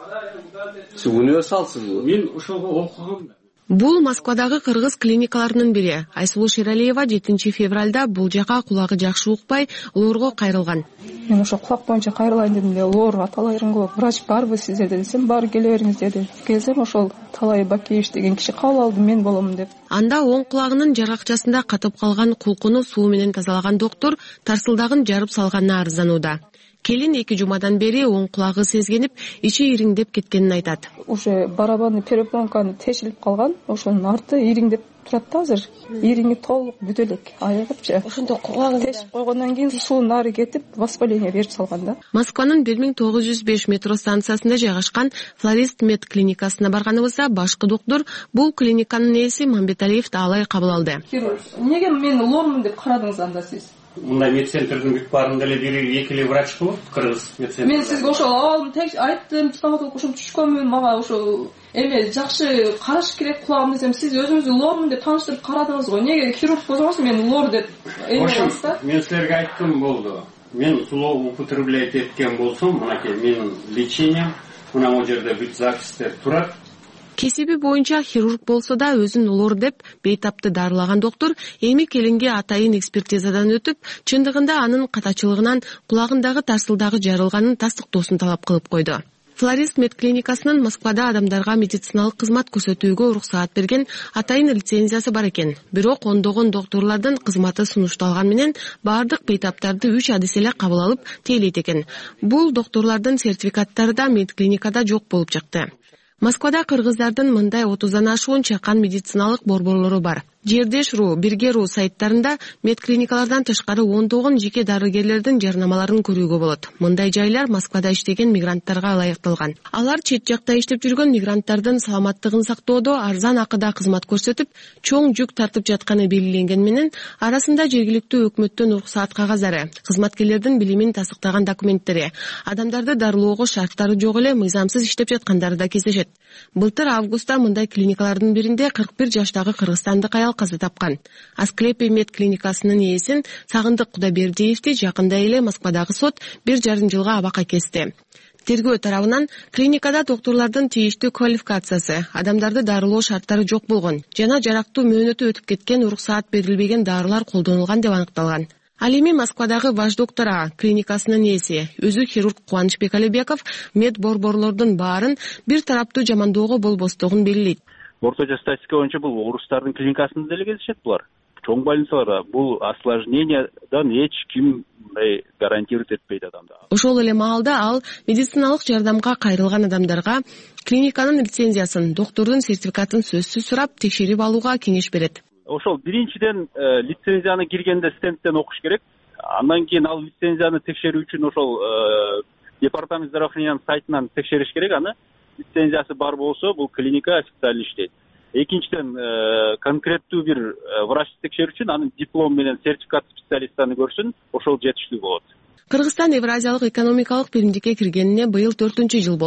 Сиз универсалсызбы? Мен ошого окугам да. Бул Москвадагы кыргыз клиникаларынын бири. Айсулуу Шералиева 7 февралда бул жака кулагы жакшы укпай лоорго кайрылган. Мен ошо кулак боюнча кайрылайын дедим эле, лоорго талай ирингип, врач барбы сиздерде десем, баары келе бериңиз деди. Келсем ошол Талай Бакиевич деген киши кабыл алды, мен болом деп. Анда оң кулагынын жаракчасында катып калган кулкуну суу менен тазалаган доктор тарсылдагын жарып салганына арызданууда. Келин 2 жумадан бери оң кулагы сезгенип, ичи ириңдеп кеткенин айтат. Уже барабанный перепонканы тешилип калган, ошонун арты ириңдеп турат да азыр. Ириңи толук бүтө элек, айыгыпчы. Ошондо кулагын тешип койгондон кийин суу нары кетип, воспаление берип салган да. Москванын 1905 метро станциясында жайгашкан Флорист мед клиникасына барганыбызда башкы доктор бул клиниканын ээси Мамбеталиев таалай кабыл алды. Неге мен лормун деп карадыңыз анда сиз? Мындай медцентрдин бүт баарында эле бири экили врач болот, кыргыз медцентр. Мен сизге ошол абалымды айттым, стоматолог ошо түшкөнмүн, мага ошо эме жакшы караш керек кулагым десем, сиз өзүңүздү лормун деп тааныштырып карадыңыз го. Неге хирург болсоңуз мен лор деп эйлебаңыз да? Мен силерге айттым болду. Мен слово употреблять эткен болсом, мынакей менин лечением, мына могу жерде бүт запистер турат. Кесиби боюнча хирург болсо да өзүн лор деп бейтапты дарылаган доктор эми келинге атайын экспертизадан өтүп, чындыгында анын катачылыгынан кулагындагы тарсылдагы жарылганын тастыктоосун талап кылып койду. Флорист мед клиникасынын Москвада адамдарга медициналык кызмат көрсөтүүгө уруксаат берген атайын лицензиясы бар экен. Бирок ондогон докторлордун кызматы сунушталган менен баардык бейтаптарды 3 адис эле кабыл алып тейлейт экен. Бул докторлордун сертификаттары да медклиникада жок болуп чыкты. Москвада кыргыздардын мындай 30дан ашуун чакан медициналык борборлору бар. Жердеш.ру, Бирге.ру сайттарында медклиникалардан тышкары ондогон жеке дарыгерлердин жарнамаларын көрүүгө болот. Мындай жайлар Москвада иштеген мигранттарга ылайыкталган. Алар чет жакта иштеп жүргөн мигранттардын саламаттыгын сактоодо арзан акыда кызмат көрсөтүп, чоң жүк тартып жатканы белгиленген менен арасында жергиликтүү өкмөттүн уруксаат кагазары, кызматкерлердин билимин тастыктаган документтери, адамдарды дарылоого шарттары жок эле мыйзамсыз иштеп жаткандары да кездешет. Былтыр августта мындай клиникалардын биринде 41 жаштагы кыргызстандык аял каза тапкан. Асклепий мед клиникасынын ээсин Сагындык Кудайбердиевди жакында эле Москвадагы сот 1,5 жылга абакка кести. Тергөө тарабынан клиникада докторлордун тийиштүү квалификациясы, адамдарды дарылоо шарттары жок болгон жана жарактуу мөөнөтү өтүп кеткен уруксаат берилбеген дарылар колдонулган деп аныкталган. Ал эми Москвадагы Ваш доктора клиникасынын ээси, өзү хирург Кубанычбек Алибеков мед борборлордун баарын бир тараптуу жамандоого болбостугун белгилейт. Орточо статистика боюнча бул орустардын клиникасында деле кездешет булар. Чоң больницаларда бул осложнениядан эч ким гарантирует этпейт адамды. Ошол эле маалда ал медициналык жардамга кайрылган адамдарга клиниканын лицензиясын, доктордун сертификатын сөзсүз сурап, текшерип алууга кеңеш берет. Ошол биринчиден лицензияны киргенде стендтен окуш керек. Андан кийин ал лицензияны текшерүү үчүн ошол департамент здравоохранениянын сайтынан текшериш керек. Аны лицензиясы бар болсо бул клиника официально иштейт. Экинчиден конкреттүү бир врач текшерүү үчүн анын диплом менен сертификат специалистаны көрсүн, ошол жетиштүү болот. Кыргызстан Евразиялык экономикалык биримдикке киргенине быйыл 4-жыл болду.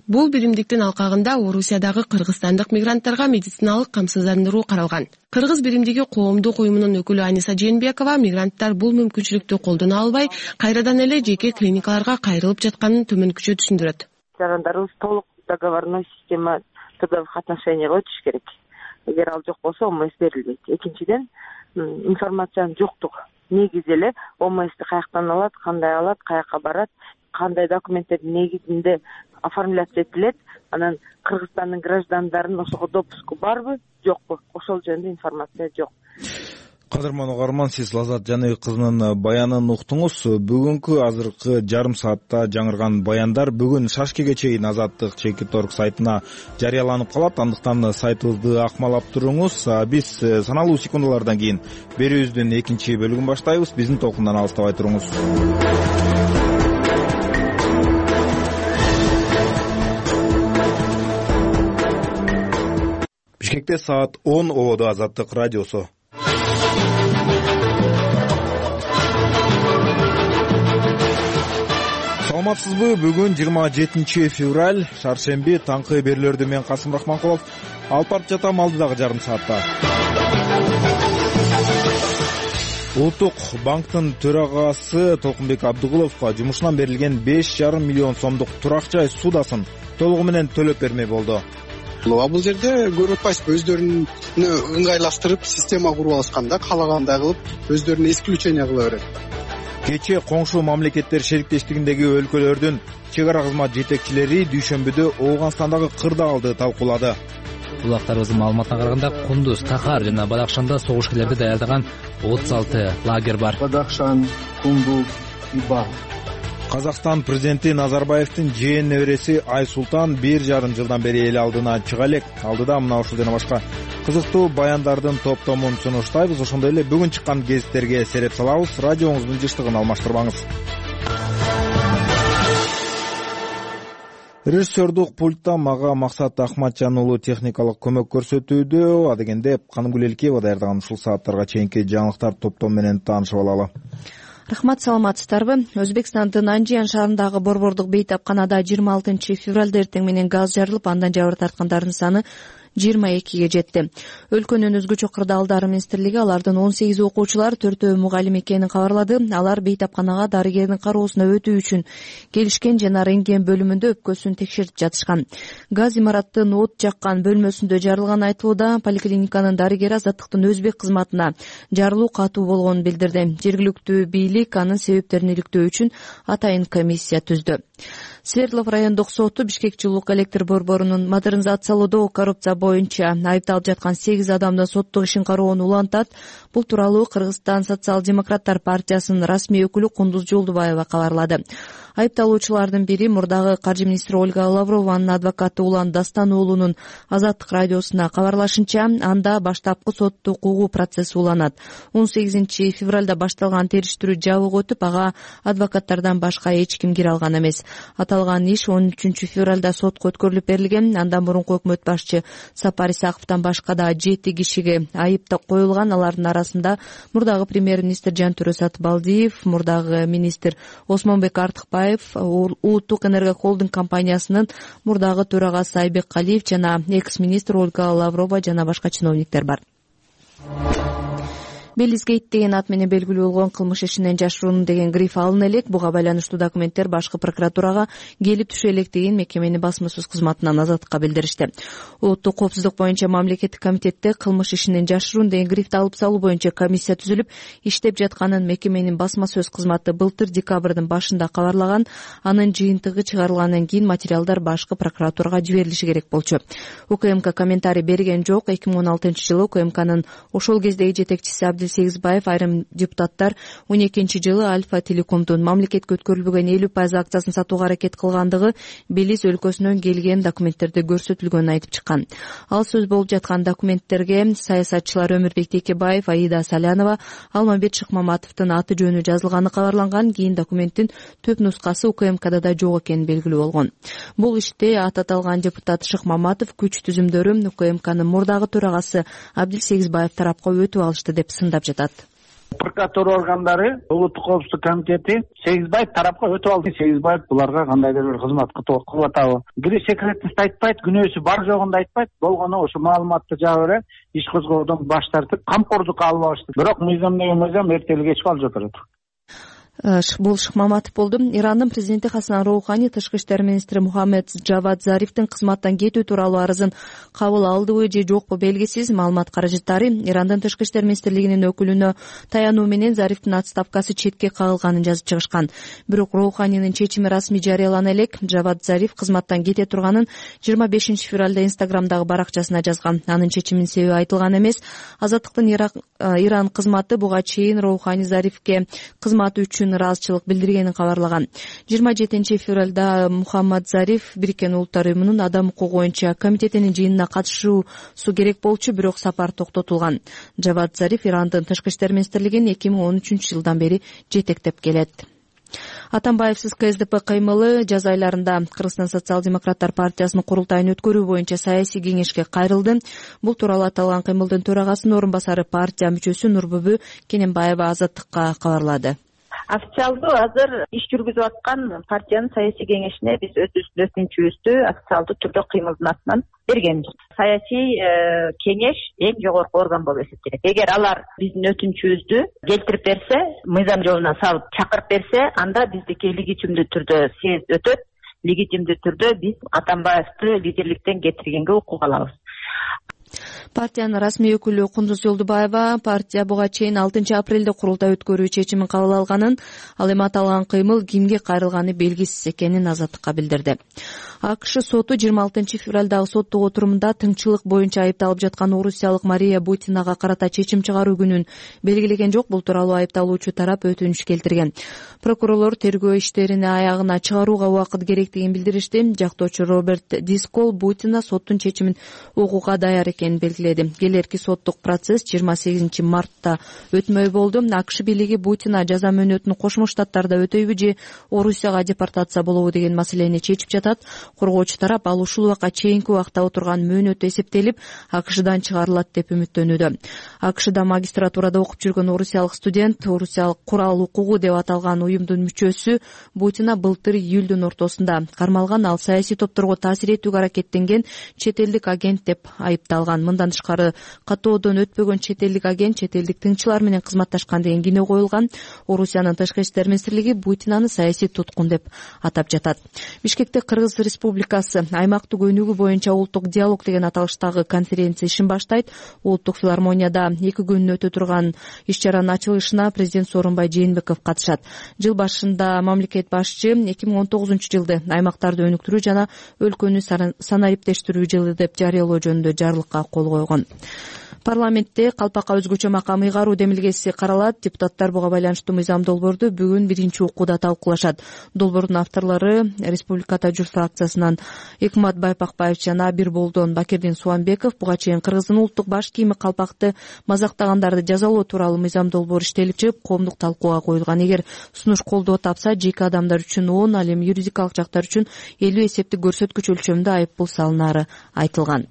Бул биримдиктин алкагында Орусиядагы кыргызстандык мигранттарга медициналык камсыздандыруу каралган. Кыргыз биримдиги коомдук уюмунун өкүлү Аниса Жээнбекова мигранттар бул мүмкүнчүлүктү колдоно албай, кайрадан эле жеке клиникаларга кайрылып жатканын төмөнкүчө түшүндүрөт. Жарандарыбыз толук договорной система трудовых отношениях өтүш керек. Эгер ал жок болсо ОМС берилбейт. Экинчиден, информациянын жоктугу. Негизи эле ОМСти каяктан алат, каяка барат, кандай документтердин негизинде оформляться этилет, анан Кыргызстандын граждандарынын ошого допуску барбы, жокпу? Ошол жөнүндө информация жок. Кадырман угарман, сиз Лазат Жаныбек кызынын баянын уктуңуз. Бүгүнкү азыркы жарым саатта жаңырган баяндар бүгүн шашкеге чейин Азаттык ЧК.орг сайтына жарыяланып калат. Андыктан сайтыбызды акмалап туруңуз. Биз саналуу секундалардан кийин берүүбүздүн экинчи бөлүгүн баштайбыз. Биздин толкундан алыстабай туруңуз. Бишкекте саат 10, ободо Азаттык радиосу. Саламатсызбы? Бүгүн 27 февраль, шаршемби, таңкы берүүлөрдү мен Касым Рахманкулов алып барып жатам алдыдагы жарым саатта. Улуттук банктын төрагасы Толкунбек Абдыгуловго жумушунан берилген 5,5 миллион сомдук турак жай суудасын толугу менен төлөп бермей болду. Бул жерде көрүп атпайсызбы, өздөрүнү ыңгайлаштырып, система куруп алышканда, каалагандай кылып, өздөрүнө исключение кыла берет. Кечээ коңшу мамлекеттер шериктештигиндеги өлкөлөрдүн чек ара кызмат жетекчилери дүйшөмбүдө Ооганстандагы кырдаалды талкуулады. Улактарыбыздын маалыматына караганда Кундуз, Тахар жана Бадахшанда согушкерлерди даярдаган 36 лагерь бар. Бадахшан, Кундуз, Иба. Казакстан президенти Назарбаевдин жээн небереси Айсултан 1,5 жылдан бери эл алдына чыга элек. Алдыда мына ушул жана башка кызыктуу баяндардын топтомун сунуштайбыз. Ошондой эле бүгүн чыккан гезиттерге сереп салабыз. Радиоңуздун жыштыгын алмаштырбаңыз. Режиссердук пульттан мага Максат Ахматжан уулу техникалык көмөк көрсөтүүдө. Адегенде Канымгүл Элкеева даярдаган ушул сааттарга чейинки жаңылыктар топтом менен таанышып алалы. Рахмат, саламатсыздарбы? Өзбекстандын Анжиян шаарындагы борбордук бейтапканада 26 февралда эртең менен газ жарылып, андан жабыр тарткандардын саны 22ге жетти. Өлкөнүн өзгөчө кырдаалдары министрлиги алардын 18 окуучулар, 4 мугалим экенин кабарлады. Алар бейтапканага дарыгердин кароосуна өтүү үчүн келишкен жана рентген бөлүмүндө өпкөсүн текшерип жатышкан. Газ имараттын от жаккан бөлмөсүндө жарылган айтылууда. Поликлиниканын дарыгери Азаттыктын өзбек кызматына жарылуу катуу болгонун билдирди. Жергиликтүү бийлик анын себептерин иликтөө үчүн атайын комиссия түздү. Свердлов райондук соту Бишкек жылуулук электр борборунун модернизациялоодо коррупция боюнча айыпталып жаткан 8 адамдын соттук ишин кароону улантат. Бул тууралуу Кыргызстан социал-демократтар партиясынын расмий өкүлү Кундуз Жолдубаева кабарлады. Айыпталуучулардын бири мурдагы каржы министри Ольга Лаврованын адвокаты Улан Дастан уулунун Азаттык радиосуна кабарлашынча, анда баштапкы соттук укугуу процесси уланат. 18 февралда башталган териштирүү жабык өтүп, ага адвокаттардан башка эч ким кире алган эмес. Аталган иш 13 февралда сотко өткөрүлүп берилген. Андан мурунку өкмөт башчы Сапар Исаковдон башка да 7 кишиге айып коюлган. Алардын арасында мурдагы премьер-министр Жантүрө Сатыбалдиев, мурдагы министр Осмонбек Артыкбаев, Улуттук энерго холдинг компаниясынын мурдагы төрагасы Айбек Калиев жана экс-министр Ольга Лаврова жана башка чиновниктер бар. Белизгейт деген ат менен белгилүү болгон кылмыш ишинен жашыруунун деген гриф алына элек. Буга байланыштуу документтер башкы прокуратурага келип түшө элек деген мекеменин басма сөз кызматынан Азаттыкка билдиришти. Улуттук коопсуздук боюнча мамлекеттик комитетте кылмыш ишинен жашыруун деген грифти алып салуу боюнча комиссия түзүлүп, иштеп жатканын мекеменин басма сөз кызматы былтыр декабрдын башында кабарлаган. Анын жыйынтыгы чыгарылгандан кийин материалдар башкы прокуратурага жиберилиши керек болчу. УКМК комментарий берген жок. 2016 жылы УКМКнын ошол кездеги жетекчиси Сегизбаев айрым депутаттар 12 жылы Альфа Телекомдун мамлекетке өткөрүлбөгөн 50% акциясын сатууга аракет кылгандыгы Белиз өлкөсүнөн келген документтерде көрсөтүлгөнүн айтып чыккан. Ал сөз болуп жаткан документтерге саясатчылар Өмүрбек Текебаев, Аида Салянова, Алмамбет Шыкмаматовдун аты жөнү жазылганы кабарланган. Кийин документтин төп нускасы УКМКда да жок экени белгилүү болгон. Бул иште аты аталган депутат Шыкмаматов күч түзүмдөрү УКМКнын мурдагы төрагасы Абдил Сегизбаев тарапка өтүп алышты деп сындап жатат. Прокуратура органдары, улуттук коопсуздук комитети Сегизбаев тарапка өтүп алды. Сегизбаев буларга кандайдыр бир кызмат кылып атабы. Бир секретность айтпайт, күнөөсү бар жогун да айтпайт. Болгону ошо маалыматты жаба бере, иш козгоодон баш тартып, камкордукка албашты. Бирок мыйзам эртели кечке алып жатат. Бул Шыкмаматов болду. Ирандын президенти Хасан Роухани тышкы иштер министри Мухаммед Джавад Зарифтин кызматтан кетүү тууралуу арызын кабыл алдыбы же жокпу белгисиз. Маалымат каражаттары Ирандын тышкы иштер министрлигинин өкүлүнө таянуу менен Зарифтин отставкасы четке кагылганын жазып чыгышкан. Бирок Роуханинин чечими расмий жарыялана элек. Джавад Зариф кызматтан кете турганын 25 февралда Инстаграмдагы баракчасына жазган. Анын чечиминин себеби айтылган эмес. Азаттыктын Иран кызматы буга чейин Роухани Зарифке кызматы үчүн ыраазычылык билдиргенин кабарлаган. 27 февралда Мухаммад Зариф Бириккен Улуттар уюмунун адам укугу боюнча комитетинин жыйынына катышуусу керек болчу, бирок сапар токтотулган. Джавад Зариф Ирандын тышкы иштер министрлигин 2013 жылдан бери жетектеп келет. Атамбаевсиз КСДП кыймылы жаз айларында Кыргызстан социал-демократтар партиясынын курултайын өткөрүү боюнча саясий кеңешке кайрылды. Бул тууралуу аталган кыймылдын төрагасынын орун басары партия мүчөсү Нурбүбү Кененбаева Азаттыкка кабарлады. Официалдуу азыр иш жүргүзүп аткан партиянын саясий кеңешине биз өзүбүздүн өтүнүчүбүздү официалдуу түрдө кыймылдын атынан бергенбиз. Саясий кеңеш эң жогорку орган болуп эсептелет. Эгер алар биздин өтүнүчүбүздү келтирип берсе, мыйзам жолуна салып чакырып берсе, анда биздики легитимдүү түрдө съезд өтөт. Легитимдүү түрдө биз Атамбаевди лидерликтен кетиргенге укук алабыз. Партиянын расмий өкүлү Кундуз Жолдубаева партия буга чейин 6 апрелде курултай өткөрүү чечимин кабыл алганын, ал эми аталган кыймыл кимге кайрылганы белгисиз экенин Азаттыкка билдирди. АКШ соту 26 февралдагы соттук отурумда тыңчылык боюнча айыпталып жаткан орусиялык Мария Бутинага карата чечим чыгаруу күнүн белгилеген жок. Бул тууралуу айыпталуучу тарап өтүнүч келтирген. Прокурорлор тергөө иштерини аягына чыгарууга убакыт керектигин билдиришти. Жактоочу Роберт Дискол Бутина соттун чечимин угууга даяр экенин белгиледи. Келерки соттук процесс 28 мартта өтмөй болду. АКШ бийлиги Бутина жаза мөөнөтүн Кошмо Штаттарда өтөйбү же Орусияга депортация болобу деген маселени чечип жатат. Коргоочу тарап ал ушул убакка чейинки убакта отурган мөөнөтү эсептелип, АКШдан чыгарылат деп үмүттөнүүдө. АКШда магистратурада окуп жүргөн орусиялык студент, орусиялык курал укугу деп аталган уюмдун мүчөсү Бутина былтыр июлдун ортосунда кармалган. Ал саясий топторго таасир этүүгө аракеттенген чет элдик агент деп айыпталган. Мындан тышкары катоодон өтпөгөн чет элдик агент чет элдик тыңчылар менен кызматташкан деген кино коюлган. Орусиянын тышкы иштер министрлиги Бутинаны саясий туткун деп атап жатат. Бишкекте Кыргыз Республикасы аймактык өнүгүү боюнча улуттук диалог деген аталыштагы конференция ишин баштайт. Улуттук филармонияда 2 күн өтө турган иш-чаранын ачылышына президент Сооронбай Жээнбеков катышат. Жыл башында мамлекет башчы 2019 жылды аймактарды өнүктүрүү жана өлкөнү санариптештирүү жылы деп жарыялоо жөнүндө жарлыкка кол койгон. Парламентте калпакка өзгөчө макам ыйгаруу демилгеси каралат. Депутаттар буга байланыштуу мыйзам долбоорду бүгүн биринчи окууда талкуулашат. Долбоордун авторлору Республиката Жүр фракциясынан Экмат Байпакбаев жана Бирболдон Бакирдин Суанбеков. Буга чейин Кыргыздын улуттук баш кийими калпакты мазактагандарды жазалоо тууралуу мыйзам долбоор иштелип чыгып, коомдук талкууга коюлган. Эгер сунуш колдоо тапса, жеке адамдар үчүн 10, ал эми юридикалык жактар үчүн 50 эсептик көрсөткүч өлчөмүндө айыппул салынары айтылган.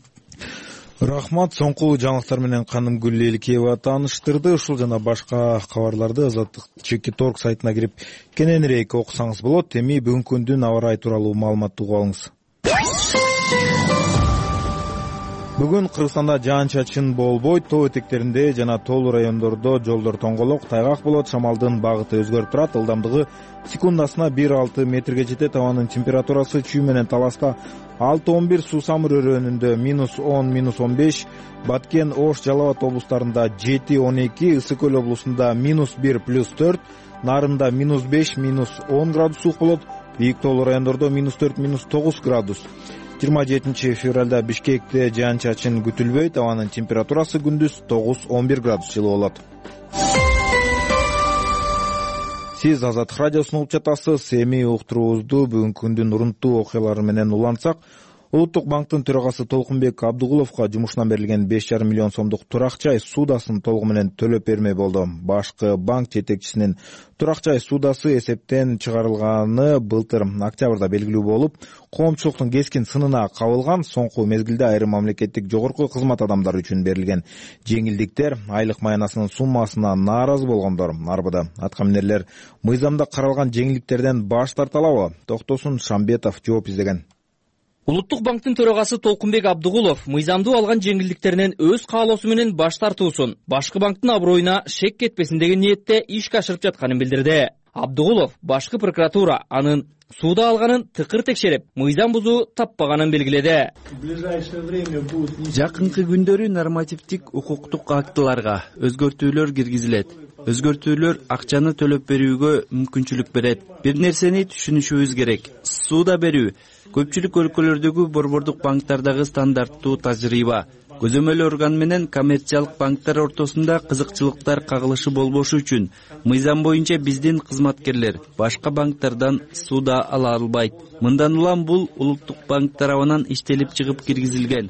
Рахмат. Соңку жаңылыктар менен Канымгүл Элкеева тааныштырды. Ушул жана башка кабарларды Азаттык /Торг сайтына кирип кененирээк окусаңыз болот. Эми бүгүнкү күндүн аба ырайы тууралуу маалыматты угуп алыңыз. Бүгүн Кыргызстанда жаан-чачын болбойт. Тоо этектеринде жана тоолуу райондордо жолдор тоңголок, тайгак болот. Шамалдын багыты өзгөрүп турат. Ылдамдыгы секундасына 1-6 метрге жетет. Абанын температурасы чүй менен Таласта 6-11, Суусамыр өрөөнүндө -10, -15, Баткен, Ош, Жалал Абад облустарында 7-12, Ысык Көл облусунда -1, +4, Нарында -5, -10 градус суук болот. Бийик тоолуу райондордо -4, -9 градус. 27 февралда Бишкекте жаан-чачын күтүлбөйт. Абанын температурасы күндүз 9-11 градус жылы болот. Сиз Азаттык радиосун угуп жатасыз. Эми уктуруубузду бүгүнкү күндүн урунттуу окуялары менен улантсак, Улуттук банктын төрагасы Толкунбек Абдыгуловго жумушунан берилген 5,5 миллион сомдук турак-жай ссудасын толугу менен төлөп бермей болду. Башкы банк жетекчисинин турак-жай ссудасы эсептен чыгарылганы былтыр октябрда белгилүү болуп, коомчулуктун кескин сынына кабылган. Соңку мезгилде айрым мамлекеттик жогорку кызмат адамдары үчүн берилген жеңилдиктер, айлык маянасынын суммасына нааразы болгондор арбыды. Аткаминерлер мыйзамда каралган жеңилдиктерден баш тарта алабы? Токтосун Шамбетов жооп издеген. Улуттук банктын төрагасы Толкунбек Абдыгулов мыйзамдуу алган жеңилдиктеринен өз каалоосу менен баш тартуусун башкы банктын аброюна шек кетпесин деген ниетте ишке ашырып жатканын билдирди. Абдыгулов башкы прокуратура анын сууда алганын тыкыр текшерип, мыйзам бузуу таппаганын белгиледи. Жакынкы күндөрү нормативдик укуктук актыларга өзгөртүүлөр киргизилет. Өзгөртүүлөр акчаны төлөп берүүгө мүмкүнчүлүк берет. Бир нерсени түшүнүшүбүз керек. Сууда берүү көпчүлүк өлкөлөрдөгү борбордук банктардагы стандарттуу тажрыйба. Көзөмөл орган менен коммерциялык банктар ортосунда кызыкчылыктар кагылышы болбошу үчүн мыйзам боюнча биздин кызматкерлер башка банктардан сууда ала албайт. Мындан улам бул улуттук банк тарабынан иштелип чыгып киргизилген.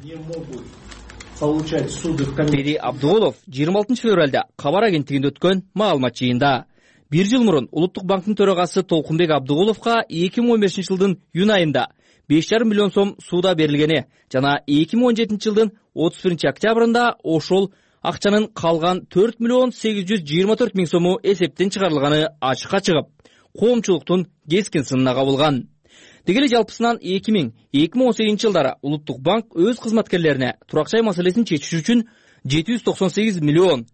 Деди Абдыгулов 26 февралда кабар агенттигинде өткөн маалымат жыйында. Бир жыл мурун улуттук банктын төрагасы Толкунбек Абдыгуловго 2015 жылдын июнь айында 5,5 миллион сом сууда берилгени жана 2017 жылдын 31 октябрында ошол акчанын калган 4 миллион 824 миң сому эсептен чыгарылганы ачыкка чыгып, коомчулуктун кескин сынына кабылган. Дегеле жалпысынан 2000-2018 жылдары улуттук банк өз кызматкерлерине турак-жай маселесин чечиш үчүн 798 миллион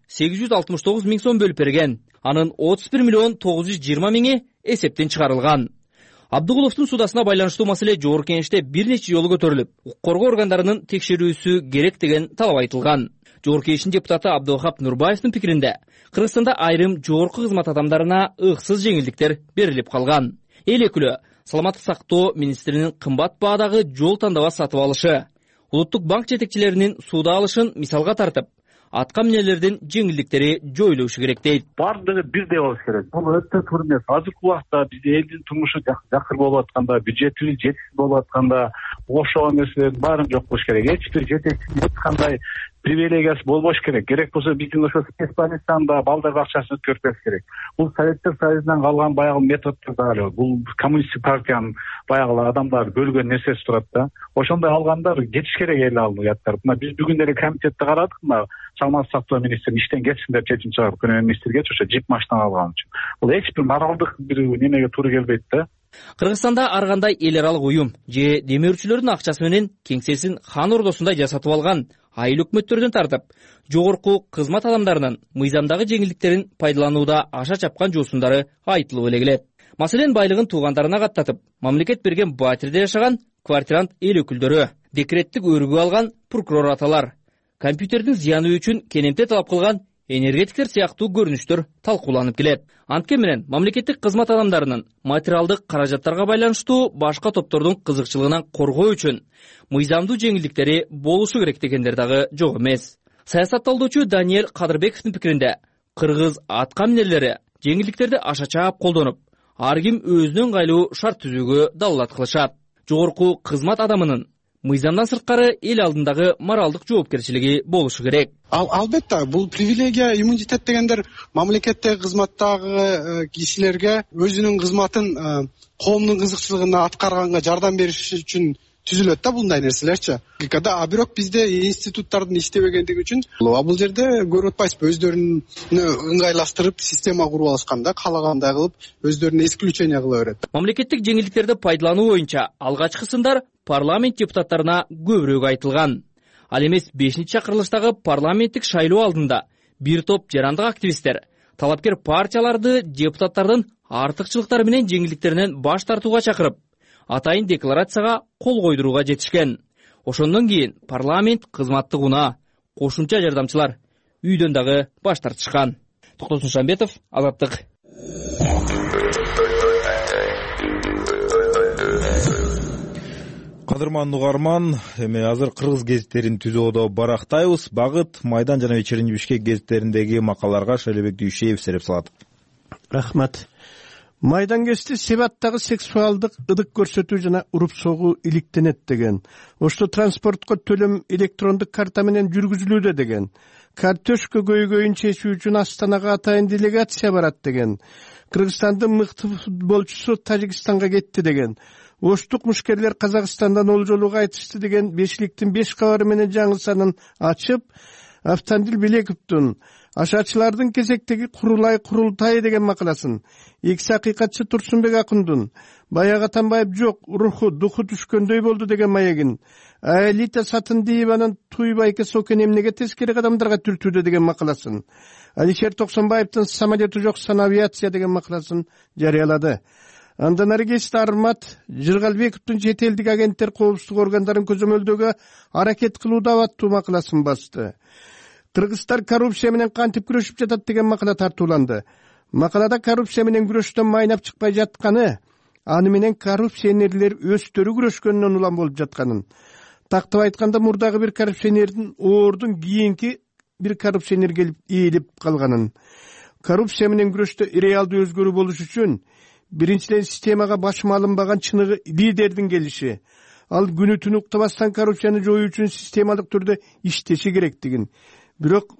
869 миң сом бөлүп берген. Анын 31 миллион 920 миңи эсептен чыгарылган. Абдыгуловдун судасына байланыштуу маселе жогорку кеңеште бир нече жолу көтөрүлүп, укук коргоо органдарынын текшерүүсү керек деген талап айтылган. Жогорку кеңештин депутаты Абдылвахап Нурбаевдин пикиринде, Кыргызстанда айрым жогорку кызмат адамдарына ыксыз жеңилдиктер берилип калган. Эл өкүлү саламаттык сактоо министринин кымбат баадагы жол тандабас сатып алышы, улуттук банк жетекчилеринин сууда алышын мисалга тартып, аткаминерлердин жеңилдиктери жоюлушу керек дейт. Бардыгы бирдей болуш керек. Бул өтө туура эмес. Азыркы убакта бизде элдин турмушу жакыр болуп атканда, бюджетибиз жетишсиз болуп атканда, ошол нерселердин баарын жок кылыш керек. Эч бир жетекчинин эч кандай привилегиясы болбош керек. Керек болсо биздин ошо спецбольницада балдар акчасын өткөрүп керек. Бул Советтер Союзунан калган баягы методдор дагы. Бул коммунисттик партиянын баягы адамдар бөлгөн нерсеси турат да. Ошондой алгандар кетиш керек эл алыяттар. Мына биз бүгүн эле комитетте карадык, мына саламаттык сактоо министри иштен кетсин деп чечим чыгарып, премьер-министрге ошо жип машина алган үчүн. Бул эч бир моралдык бир немеге туура келбейт да. Кыргызстанда ар кандай эл аралык уюм же демөөрчүлөрдүн акчасы менен кеңсесин хан ордосундай жасатып алган айыл өкмөттөрдөн тартып, жогорку кызмат адамдарынын мыйзамдагы жеңилдиктерин пайдаланууда аша чапкан жоосундары айтылып эле келет. Маселен байлыгын туугандарына каттатып, мамлекет берген батирде жашаган квартирант эл өкүлдөрү, декреттик өргүү алган прокурор аталар, компьютердин зыяны үчүн кенемте талап кылган энергетиктер сыяктуу көрүнүштөр талкууланып келет. Анткени менен мамлекеттик кызмат адамдарынын материалдык каражаттарга байланыштуу башка топтордун кызыкчылыгынан коргоо үчүн мыйзамдуу жеңилдиктери болушу керек дегендер дагы жок эмес. Саясатталдоочу Даниэль Кадырбековдун пикиринде, кыргыз аткаминерлери жеңилдиктерди аша чаап колдонуп, ар ким өзүнө ыңгайлуу шарт түзүүгө далалат кылышат. Жогорку кызмат адамынын мыйзамдан сырткары эл алдындагы моралдык жоопкерчилиги болушу керек. Албетте, бул привилегия, иммунитет дегендер мамлекеттеги кызматтагы кишилерге өзүнүн кызматын коомдун кызыкчылыгына аткарганга жардам бериш үчүн түзүлөт да bunday нерселерчи. А бирок бизде институттардын иштебегендиги үчүн бул жерде көрүп атпайсызбы, өздөрүнү ыңгайлаштырып система куруп алышканда, каалагандай кылып өздөрүнө исключение кыла берет. Мамлекеттик жеңилдиктерди пайдалануу боюнча алгачкы сындар парламент депутаттарына көбүрөөк айтылган. Ал эмес 5-чакырылыштагы парламенттик шайлоо алдында бир топ жарандык активисттер талапкер партияларды депутаттардын артыкчылыктары менен жеңилдиктеринен баш тартууга чакырып, атайын декларацияга кол койдурууга жетишкен. Ошондон кийин парламент кызматтык унаа, кошумча жардамчылар үйдөн дагы баш тартышкан. Токтосун Шамбетов, Азаттык. Кадырман угарман, эми азыр кыргыз гезиттерин түзүүдө барактайбыз. Багыт, Майдан жана Вечерний Бишкек гезиттериндеги макалаларга Шайлебек Дүйшеев сереп салат. Рахмат. майдангести себаттагы сексуалдык ыдык көрсөтүү жана уруп согуу иликтенет деген. Ошто транспортко төлөм электрондук карта менен жүргүзүлүүдө деген. Картөшкө көйгөйүн чечүү үчүн Астанага атайын делегация барат деген. Кыргызстандын мыкты футболчусу Тажикстанга кетти деген. Оштук мушкерлер Казакстандан ол жолу кайтышты деген бешиликтин 5 кабары менен жаңы санын ачып, Автандил Белековдун ашачылардын кезектеги курултай деген макаласын, экс акыйкатчы Турсунбек Акундун баягы Атамбаев жок, руху, духу түшкөндөй болду деген маегин, Аэлита Сатындиеванын Туйбайке Сокен эмнеге тескери кадамдарга түртүүдө деген макаласын, Алишер Токсонбаевдин самолету жок санавиация деген макаласын жарыялады. Андан ары кечти Армат Жыргалбековдун чет элдик агенттер коопсуздук органдарын көзөмөлдөөгө аракет кылууда аттуу макаласын басты. Кыргызстар коррупция менен кантип күрөшүп жатат деген макала тартууланды. Макалада коррупция менен күрөштөн майнап чыкпай жатканы, аны менен коррупционерлер өздөрү күрөшкөнүнөн улам болуп жатканын. Тактап айтканда мурдагы бир коррупционердин оордун кийинки бир коррупционер келип ийилип калганын. Коррупция менен күрөштө реалдуу өзгөрүү болуш үчүн биринчиден системага башыма алынбаган чыныгы лидердин келиши. Ал күнү түнү уктабастан коррупцияны жоюу үчүн системалык түрдө иштеши керектигин. Бирок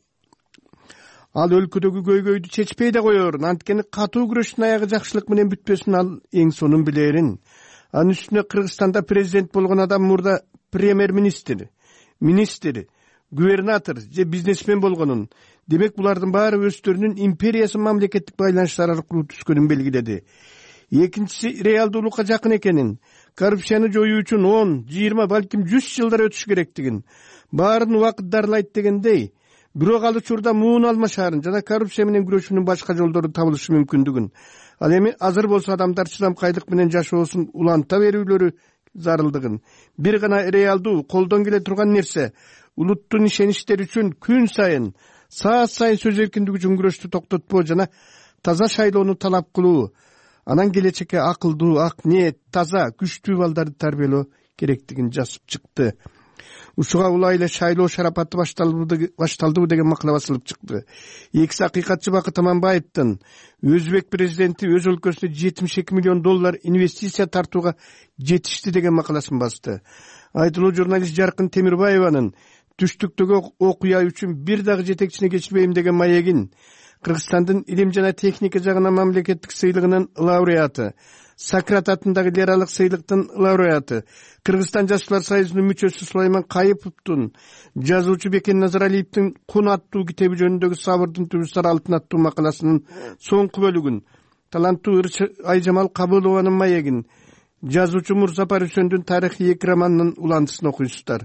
ал өлкөдөгү көйгөйдү чечпей да коерун. Анткени катуу күрөштүн аягы жакшылык менен бүтпөсүн ал эң сонун билерин. Анын үстүнө Кыргызстанда президент болгон адам мурда премьер-министр, министр, губернатор же бизнесмен болгонун. Демек булардын баары өздөрүнүн империясын мамлекеттик байланыштар аркылуу түзгөнүн белгиледи. Экинчиси реалдуулукка жакын экенин, коррупцияны жоюу үчүн 10, 20, балким 100 жылдар өтүш керектигин, баарын убакыт дарлайт дегендей, бирок ал учурда муун алмашаарын жана коррупция менен күрөшүүнүн башка жолдору табылышы мүмкүндүгүн. Ал эми азыр болсо адамдар чыдамкайлык менен жашоосун уланта берүүлөрү зарылдыгын. Бир гана реалдуу колдон келе турган нерсе улуттун ишеништери үчүн күн сайын, саат сайын сөз эркиндиги үчүн күрөштү токтотпоо жана таза шайлоону талап кылуу. Анан келечекке акылдуу, ак ниет, таза, күчтүү балдарды тарбиялоо керектигин жазып чыкты. Ушуга улай эле шайлоо шарапаты башталдыбы деген макала басылып чыкты. Экс акыйкатчы Бакыт Аманбаевдин Өзбек президенти өз өлкөсүнө $72 миллион инвестиция тартууга жетишти деген макаласын басты. Айтылуу журналист Жаркын Темирбаеванын түштүктөгү окуя үчүн бир дагы жетекчине кечирбейм деген маегин, Кыргызстандын илим жана техника жагынан мамлекеттик сыйлыгынын лауреаты, Сократ атындагы эл аралык сыйлыктын лауреаты, Кыргызстан жашчылар союзунун мүчөсү Сулайман Кайыповдун, жазуучу Бекен Назаралиевдин Кун аттуу китеби жөнүндөгү Сабырдын түбүстөр алтын аттуу макаласынын соңку бөлүгүн, таланттуу Айжамал Кабылованын маегин, жазуучу Мурзапар Үсөндүн тарыхый 2 романынын улантысын окуйсуздар.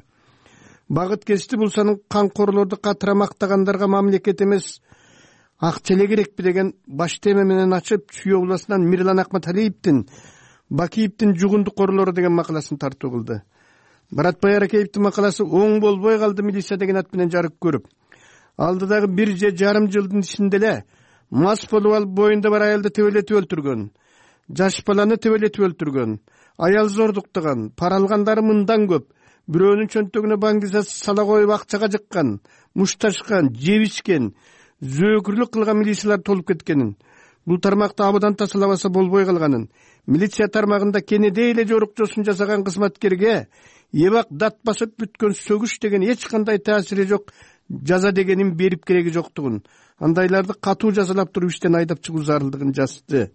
Багыт кести булсанын камкорлорду катыра мактагандарга мамлекет эмес акча эле керекпи деген баш теме менен ачып, Чүй областынан Мирлан Акматалиевдин Бакиевдин Жугундук корлору деген макаласын тартуу кылды. Баратбай Аракеевдин макаласы оң болбой калды милиция деген ат менен жарык көрүп, алдыдагы 1,5 жылдын ичинде эле мас болуп алып боюнда бар аялды тебелетип өлтүргөн, жаш баланы тебелетип өлтүргөн, аял зордуктаган, пара алгандары мындан көп, бирөөнүн чөнтөгүнө баңгиза сала коюп акчага жыккан, мушташкан, жебичкен, зөөкүрлүк кылган милициялар толуп кеткенин, бул тармакты абыдан тасалабаса болбой калганын, милиция тармагында кенедей эле жорукчосун жасаган кызматкерге эбак дат басып бүткөн сөгүш деген эч кандай таасири жок жаза дегенин берип кереги жоктугун, андайларды катуу жазалап туруп иштен айдап чыгуу зарылдыгын жазды.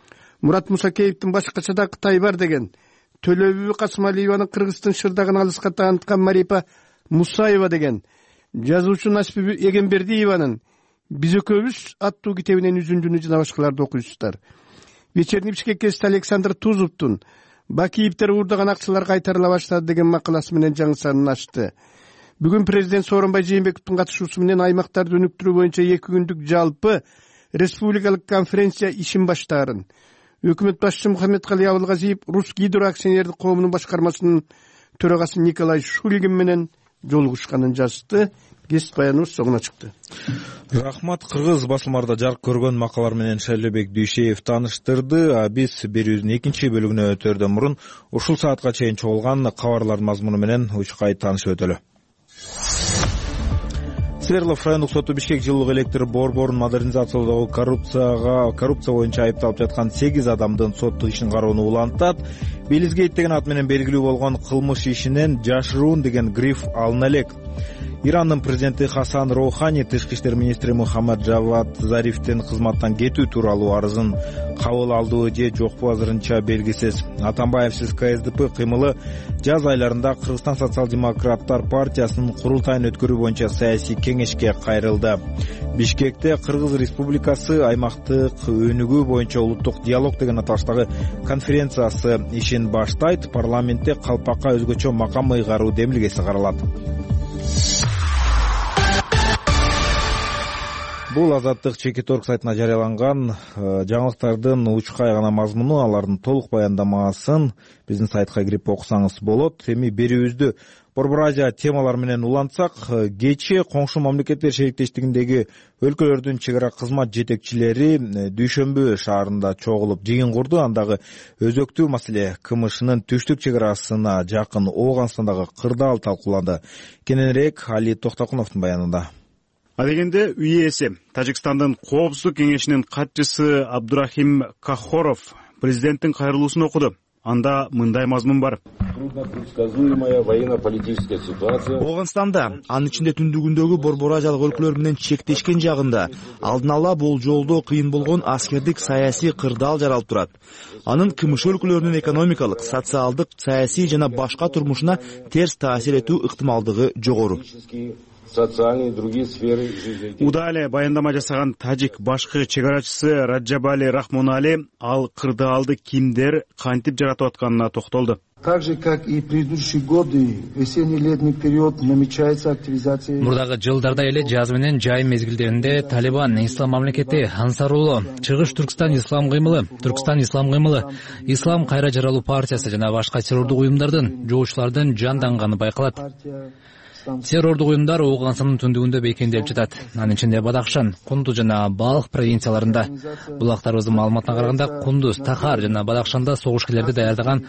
Мурат Мусакеевдин башкача да Кытай бар деген, Төлөбү Касымалиеванын Кыргыздын шырдагын алыска тааныткан Марипа Мусаева деген, жазуучу Насипи Эгембердиеванын Биз экөөбүз аттуу китебинен үзүндүнү жана башкаларды окуйсуздар. Вечерний Бишкекте Александр Тузовдун Бакиевдер уурдаган акчалар кайтарыла баштады деген макаласы менен жаңы санын ачты. Бүгүн президент Сооронбай Жээнбековдун катышуусу менен аймактарды өнүктүрүү боюнча 2 күндүк жалпы республикалык конференция ишин баштаарын. Өкмөт башчысы Мухаммедкали Абылгазиев Рус Гидро акционердик коомунун башкармасынын төрагасы Николай Шульгин менен жолугушканын жазды. Кест баяныбыз соңуна чыкты. Рахмат. Кыргыз басылмарда жарык көргөн макалалар менен Шайлообек Дүйшеев тааныштырды. Биз берүүбүздүн экинчи бөлүгүнө өтөрдөн мурун ушул саатка чейин чогулган кабарлардын мазмуну менен учкай таанышып өтөлү. Сверлов райондук соту Бишкек жылуулук электр борборун модернизациялоодогу коррупция боюнча айыпталып жаткан 8 адамдын соттук ишин кароону улантат. Белизгейт деген ат менен белгилүү болгон кылмыш ишинен жашыруун деген гриф алына элек. Ирандын президенти Хасан Роухани тышкы иштер министри Мухаммад Джавад Зарифтин кызматтан кетүү тууралуу арызын кабыл алдыбы же жокпу азырынча белгисиз. Атамбаевсиз КСДП кыймылы жаз айларында Кыргызстан социал-демократтар партиясынын курултайын өткөрүү боюнча саясий кеңешке кайрылды. Бишкекте Кыргыз Республикасы аймактык өнүгүү боюнча улуттук диалог деген аталыштагы конференциясы ишин баштайт. Парламентте калпакка өзгөчө макам ыйгаруу демилгеси каралат. Бул Азаттык Чекиторг сайтына жарыяланган жаңылыктардын учкай гана мазмуну, алардын толук баяндамасын биздин сайтка кирип окусаңыз болот. Эми берүүбүздү Борбор Азия темалар менен улантсак, кечээ коңшу мамлекеттер шериктештигиндеги өлкөлөрдүн чек ара кызмат жетекчилери Дүйшөмбү шаарында чогулуп жыйын курду. Андагы өзөктүү маселе КМШнын түштүк чек арасына жакын Ооганстандагы кырдаал талкууланды. Кененирээк Али Токтокуновдун баянында. Адегенде үй ээси Тажикстандын Коопсуздук кеңешинин катчысы Абдурахим Кахоров президенттин кайрылуусун окуду. Анда мындай мазмун бар. Ооганстанда, анын ичинде түндүгүндөгү Борбор Азиялык өлкөлөр менен чектешкен жагында алдын ала болжолдоо кыйын болгон аскердик саясий кырдаал жаралып турат. Анын КМШ өлкөлөрүнүн экономикалык, социалдык, саясий жана башка турмушуна терс таасир этүү ыктымалдыгы жогору. Социальные и другие сферы жизни. Удале баяндама жасаган тажик башкы чек арачысы Раджабали Рахмонали ал кырдаалды кимдер кантип жаратып атканына токтолду. Так же, как и предыдущие годы, весенний-летний период намечается активизация. Мурдагы жылдарда эле жаз менен жай мезгилдеринде Талибан, Ислам мамлекети, Ансарулло, Чыгыш Түркстан ислам кыймылы, Ислам кайра жаралуу партиясы жана башка террордук уюмдардын, жоочулардын жанданганы байкалат. Террордук уюмдар Ооганстандын түндүгүндө бекемделип жатат. Анын ичинде Бадахшан, Кундуз жана Балх провинцияларында. Булактарыбыздын маалыматына караганда Кундуз, Тахар жана Бадахшанда согушкерлерди даярдаган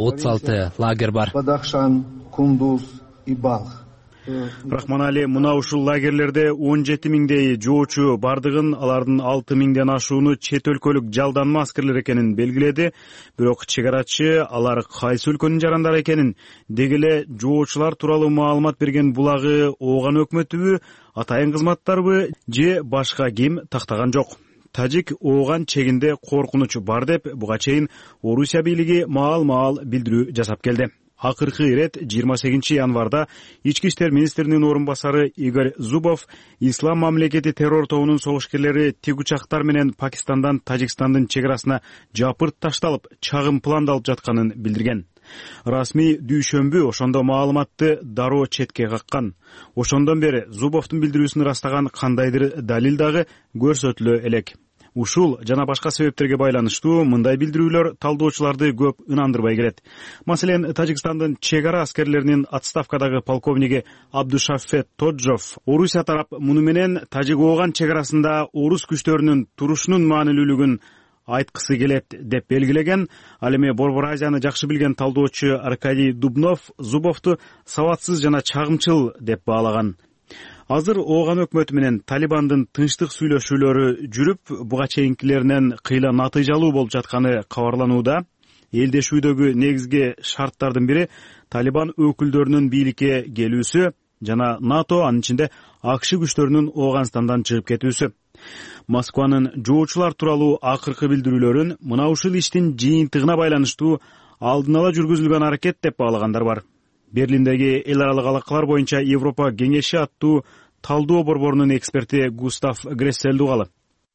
36 лагерь бар. Бадахшан, Кундуз и Балх. Рахмонали мына ушул лагерлерде 17 миңдей жоочу бардыгын, алардын 6 миңден ашууну чет өлкөлүк жалданма аскерлер экенин белгиледи. Бирок чек арачы алар кайсы өлкөнүн жарандары экенин, дегеле жоочулар тууралуу маалымат берген булагы Ооган өкмөтүбү, атайын кызматтарбы же башка ким тактаган жок. Тажик Ооган чегинде коркунуч бар деп буга чейин Орусия бийлиги маал билдирүү жасап келди. Акыркы ирет 28 январда ички иштер министринин орун басары Игорь Зубов Ислам мамлекети террор тобунун согушкерлери тик учактар менен Пакистандан Тажикстандын чек арасына жапырт ташталып, чагым пландалып жатканын билдирген. Расмий Дүйшөмбү ошондо маалыматты дароо четке каккан. Ошондон бери Зубовдун билдирүүсүн ырастаган кандайдыр далил дагы көрсөтүлө элек. Ушул жана башка себептерге байланыштуу мындай билдирүүлөр талдоочуларды көп ынандырбай келет. Маселен, Тажикстандын чек ара аскерлеринин отставкадагы полковниги Абдушафет Тоджов Орусия тарап муну менен Тажик-Ооган чек арасында орус күчтөрүнүн турушунун маанилүүлүгүн айткысы келет деп белгилеген. Ал эми Борбор Азияны жакшы билген талдоочу Аркадий Дубнов Зубовду сабатсыз жана чагымчыл деп баалаган. Азыр Ооган өкмөтү менен Талибандын тынчтык сүйлөшүүлөрү жүрүп, буга чейинкилеринен кыйла натыйжалуу болуп жатканы кабарланууда. Элдешүүдөгү негизги шарттардын бири Талибан өкүлдөрүнүн бийликке келүүсү жана НАТО, анын ичинде АКШ күчтөрүнүн Ооганстандан чыгып кетүүсү. Москванын жоочулар тууралуу акыркы билдирүүлөрүн мына ушул иштин жыйынтыгына байланыштуу алдын ала жүргүзүлгөн аракет деп баалагандар бар. Берлиндеги эл аралык алакалар боюнча Европа кеңеши аттуу талдоо борборунун эксперти Густав Гресселди угалы.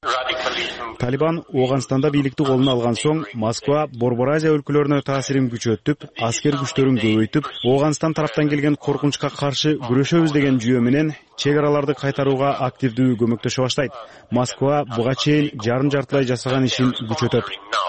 Талибан Ооганстанда бийликти колуна алган соң, Москва Борбор Азия өлкөлөрүнө таасирин күчөтүп, аскер күчтөрүн көбөйтүп, Ооганстан тараптан келген коркунучка каршы күрөшөбүз деген жүйө менен чек араларды кайтарууга активдүү көмөктөшө баштайт. Москва буга чейин жарым-жартылай жасаган ишин күчөтөт.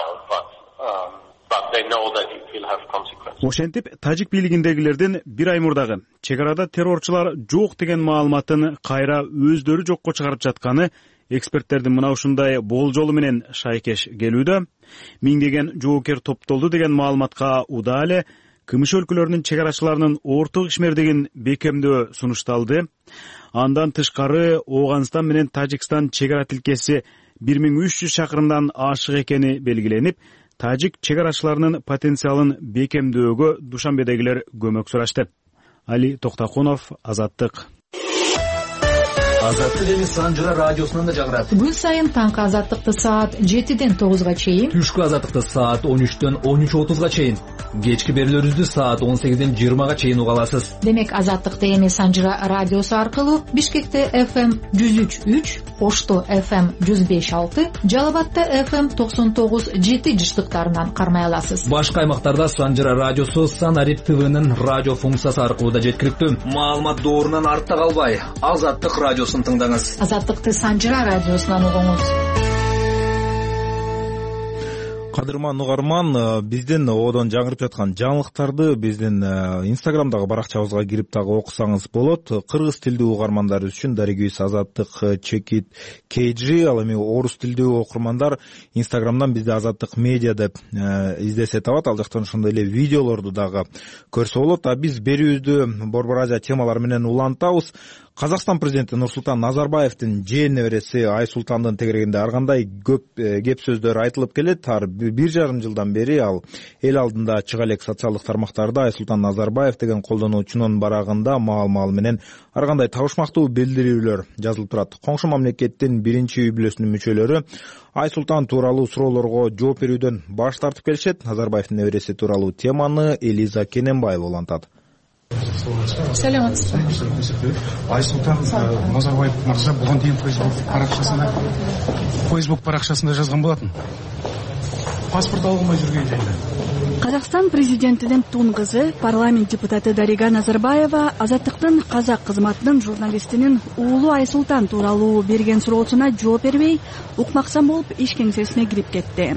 Ошентип, тажик бийлигиндегилердин бир ай мурдагы чек арада террорчулар жок деген маалыматын кайра өздөрү жокко чыгарып жатканы эксперттердин мына ушундай болжолу менен шайкеш келүүдө. Миңдеген жоокер топтолду деген маалыматка удаа эле КМШ өлкөлөрүнүн чек арачыларынын орток ишмердигин бекемдөө сунушталды. Андан тышкары Ооганстан менен Тажикстан чек ара тилкеси 1300 шакырымдан ашык экени белгиленип, тажик чек арачыларынын потенциалын бекемдөөгө Душанбедегилер көмөк сурашты. Али Токтокунов, Азаттык. Азаттык эми Санжыра радиосунан да жагырат. Күн сайын таңкы азаттыкты саат 7-ден 9-га чейин, түшкү азаттыкты саат 13-төн 13:30-га чейин, кечки берүүлөрүбүздү саат 18-ден 20-га чейин уга аласыз. Демек азаттыкты эми Санжыра радиосу аркылуу Бишкекте FM 103.3, Ошто FM 105.6, Жалал Абадта FM 99.7 жыштыктарынан кармай аласыз. Башка аймактарда Санжыра радиосу Санарип ТВнын радио функциясы аркылуу да жеткиликтүү. Маалымат доорунан артта калбай, Азаттык радиосун тыңдаңыз. Азаттыкты Санжыра радиосунан угуңуз. Кадырман угарман, биздин одон жаңырып жаткан жаңылыктарды биздин Инстаграмдагы баракчабызга кирип дагы окусаңыз болот. Кыргыз тилдүү угармандар үчүн дарегибиз Азаттык чекит KG, ал эми орус тилдүү окурмандар Инстаграмдан бизди Азаттык медиа деп издесе табат. Ал жактан ошондой эле видеолорду дагы көрсө болот. А биз берүүбүздү Борбор Азия темалары менен улантабыз. Казакстан президенти Нурсултан Назарбаевдин жээн небереси Айсултандын тегерегинде ар кандай көп кеп сөздөр айтылып келет. 1,5 жылдан бери ал эл алдында чыга элек социалдык тармактарда Айсултан Назарбаев деген колдонуучунун барагында маал менен ар кандай табышмактуу билдирүүлөр жазылып турат. Коңшу мамлекеттин биринчи үй бүлөсүнүн мүчөлөрү Айсултан тууралуу суроолорго жооп берүүдөн баш тартып келишет. Назарбаевдин небереси тууралуу теманы Элиза Кененбаева улантат. Саламатсызбы. Айсултан Назарбаев мырза буга дейин Facebook паракчасында жазган болатын. Паспорт алынбай жүрген жайында. Казакстан президентинин тун кызы, парламент депутаты Дарига Назарбаева Азаттыктын казак кызматынын журналистинин уулу Айсултан тууралуу берген суроосуна жооп бербей, укмаксан болуп иш кеңсесине кирип кетти.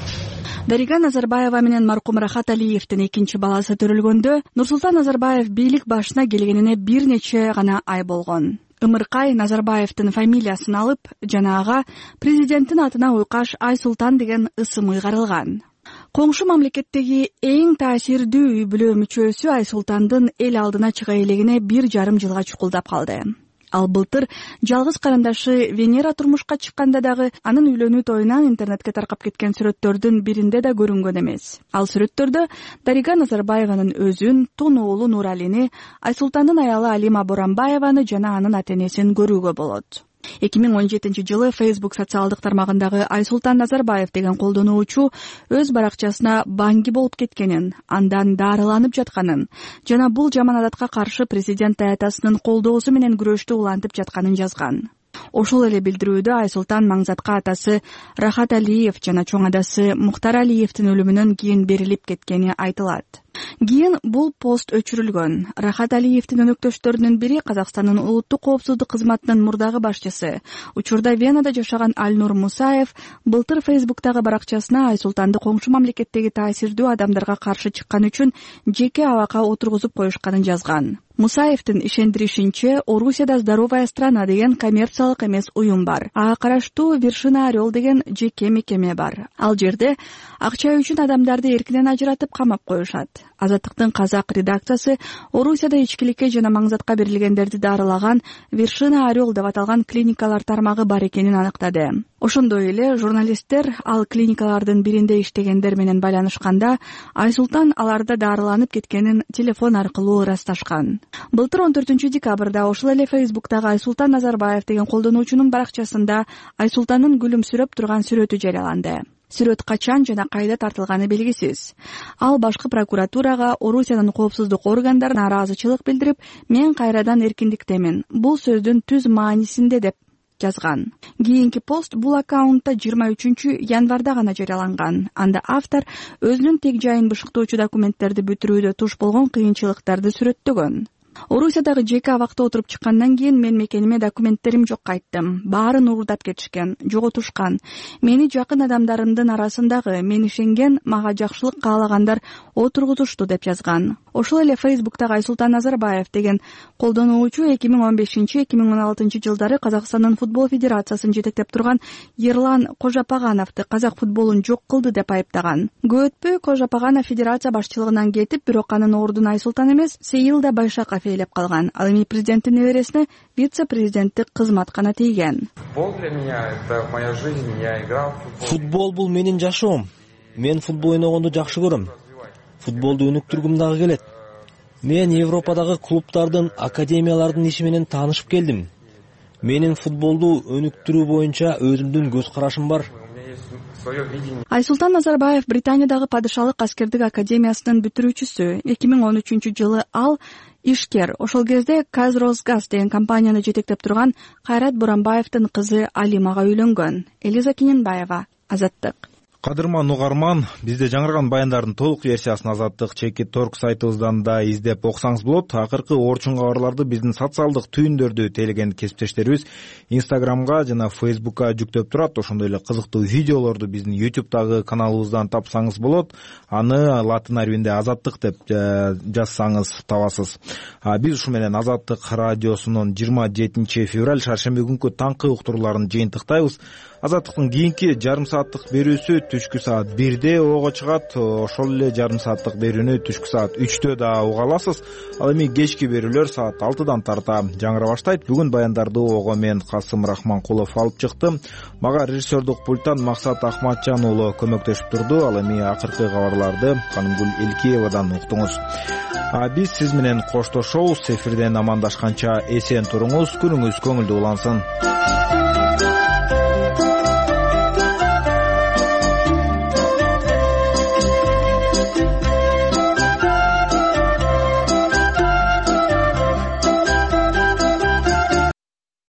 Дарига Назарбаева менен маркум Рахат Алиевдин экинчи баласы төрөлгөндө Нурсултан Назарбаев бийлик башына келгенине бир нече гана ай болгон. Ымыркай Назарбаевдин фамилиясын алып, жана ага президенттин атына уйкаш Айсултан деген ысым ыйгарылган. Коңшу мамлекеттеги эң таасирдүү үй бүлө мүчөсү Айсултандын эл алдына чыга элегине 1,5 жылга чукулдап калды. Ал былтыр жалгыз карандашы Венера турмушка чыкканда дагы анын үйлөнүү тоюнан интернетке таркап кеткен сүрөттөрдүн биринде да көрүнгөн эмес. Ал сүрөттөрдө Дарига Назарбаеванын өзүн, тун уулу Нуралини, Айсултандын аялы Алима Боранбаеваны жана анын ата-энесин көрүүгө болот. 2017 жылы Facebook социалдык тармагындагы Айсултан Назарбаев деген колдонуучу өз баракчасына банги болуп кеткенин, андан дарыланып жатканын жана бул жаман адатка каршы президент аятасынын колдоосу менен күрөштү улантып жатканын жазган. Ошол эле билдирүүдө Айсултан маңзатка атасы Рахат Алиев жана чоң адасы Мухтар Алиевдин өлүмүнөн кийин берилип кеткени айтылат. Кийин бул пост өчүрүлгөн. Рахат Алиевдин өнөктөштөрүнүн бири Казакстандын улуттук коопсуздук кызматынын мурдагы башчысы, учурда Венада жашаган Альнур Мусаев былтыр Facebook'тагы баракчасына Айсултанды коңшу мамлекеттеги таасирдүү адамдарга каршы чыккан үчүн жеке абакка отургузуп коюшканын жазган. Мусаевдин ишендиришинче, Орусияда Здоровая страна деген коммерциялык эмес уюм бар. Ага караштуу Вершина Орел деген жеке мекеме бар. Ал жерде акча үчүн адамдарды эркинен ажыратып камап коюшат. Азаттыктын казак редакциясы Орусияда ичкиликке жана маңзатка берилгендерди дарылаган Вершина Орел деп аталган клиникалар тармагы бар экенин аныктады. Ошондой эле журналисттер ал клиникалардын биринде иштегендер менен байланышканда Айсултан аларда дарыланып кеткенин телефон аркылуу ырасташкан. Былтыр 14 декабрда ошол эле Facebook'тагы Айсултан Назарбаев деген колдонуучунун баракчасында Айсултандын күлүмсүрөп турган сүрөтү жарыяланды. Сүрөт качан жана кайда тартылганы белгисиз. Ал башкы прокуратурага, Орусиянын коопсуздук органдарына нараазычылык билдирип, мен кайрадан эркиндиктемин. Бул сөздүн түз маанисинде деп жазган. Кийинки пост бул аккаунтта 23 январда гана жарыяланган. Анда автор өзүнүн тег жайын бышыктоочу документтерди бүтүрүүдө туш болгон кыйынчылыктарды сүрөттөгөн. Орусиядагы жеке абакта отуруп чыккандан кийин мен мекениме документтерим жок айттым. Баарын уурдап кетишкен, жоготушкан. Мени жакын адамдарымдын арасындагы мен ишенген, мага жакшылык каалагандар отургузушту деп жазган. ошол эле Фейсбуктагы Айсултан Назарбаев деген колдонуучу 2015-2016 жылдары Казакстандын футбол федерациясын жетектеп турган Ерлан Кожапагановду казак футболун жок кылды деп айыптаган. Көп өтпөй Кожапаганов федерация башчылыгынан кетип, бирок анын ордун Айсултан эмес, Сейилда Байшаков ээлеп калган. Ал эми президенттин небересине вице-президенттик кызмат гана тийген. Футбол бул менин жашоом. Мен футбол ойногонду жакшы көрөм. Футболду өнүктүргүм дагы келет. Мен Европадагы клубдардын, академиялардын иши менен таанышып келдим. Менин футболду өнүктүрүү боюнча өзүмдүн көз карашым бар. Айсултан Назарбаев Британиядагы Падышалык аскердик академиясынын бүтүрүүчүсү. 2013 жылы ал ишкер. Ошол кезде Казросгаз деген компанияны жетектеп турган Кайрат Буранбаевдин кызы Алимага үйлөнгөн. Элиза Киненбаева, Азаттык. Кадырман угарман, бизде жаңырган баяндардын толук версиясын Азаттык Чекит.орг сайтыбыздан да издеп окусаңыз болот. Акыркы орчун кабарларды биздин социалдык түйүндөрдү тейлеген кесиптештерибиз Инстаграмга жана Фейсбукка жүктөп турат. Ошондой эле кызыктуу видеолорду биздин YouTube'дагы каналыбыздан тапсаңыз болот. Аны латын арбинде Азаттык деп жазсаңыз табасыз. Биз ушу менен Азаттык радиосунун 27 февраль шаршемби күнкү таңкы уктурууларын жыйынтыктайбыз. Азаттыктын кийинки жарым сааттык берүүсү түшкү саат 1-де ого чыгат. Ошол эле жарым сааттык берүүнү түшкү саат 3-тө да уга аласыз. Ал эми кечки берүүлөр саат 6-дан тарта жаңыра баштайт. Бүгүн баяндарды ого мен Касым Рахманкулов алып чыкты. Мага режиссердук пульттан Максат Ахматжан уулу көмөктөшүп турду. Ал эми акыркы кабарларды Канымгүл Элкиевадан уктуңуз. Биз сиз менен коштошобуз. Эфирден амандашканча эсен туруңуз, күнүңүз көңүлдүү улансын.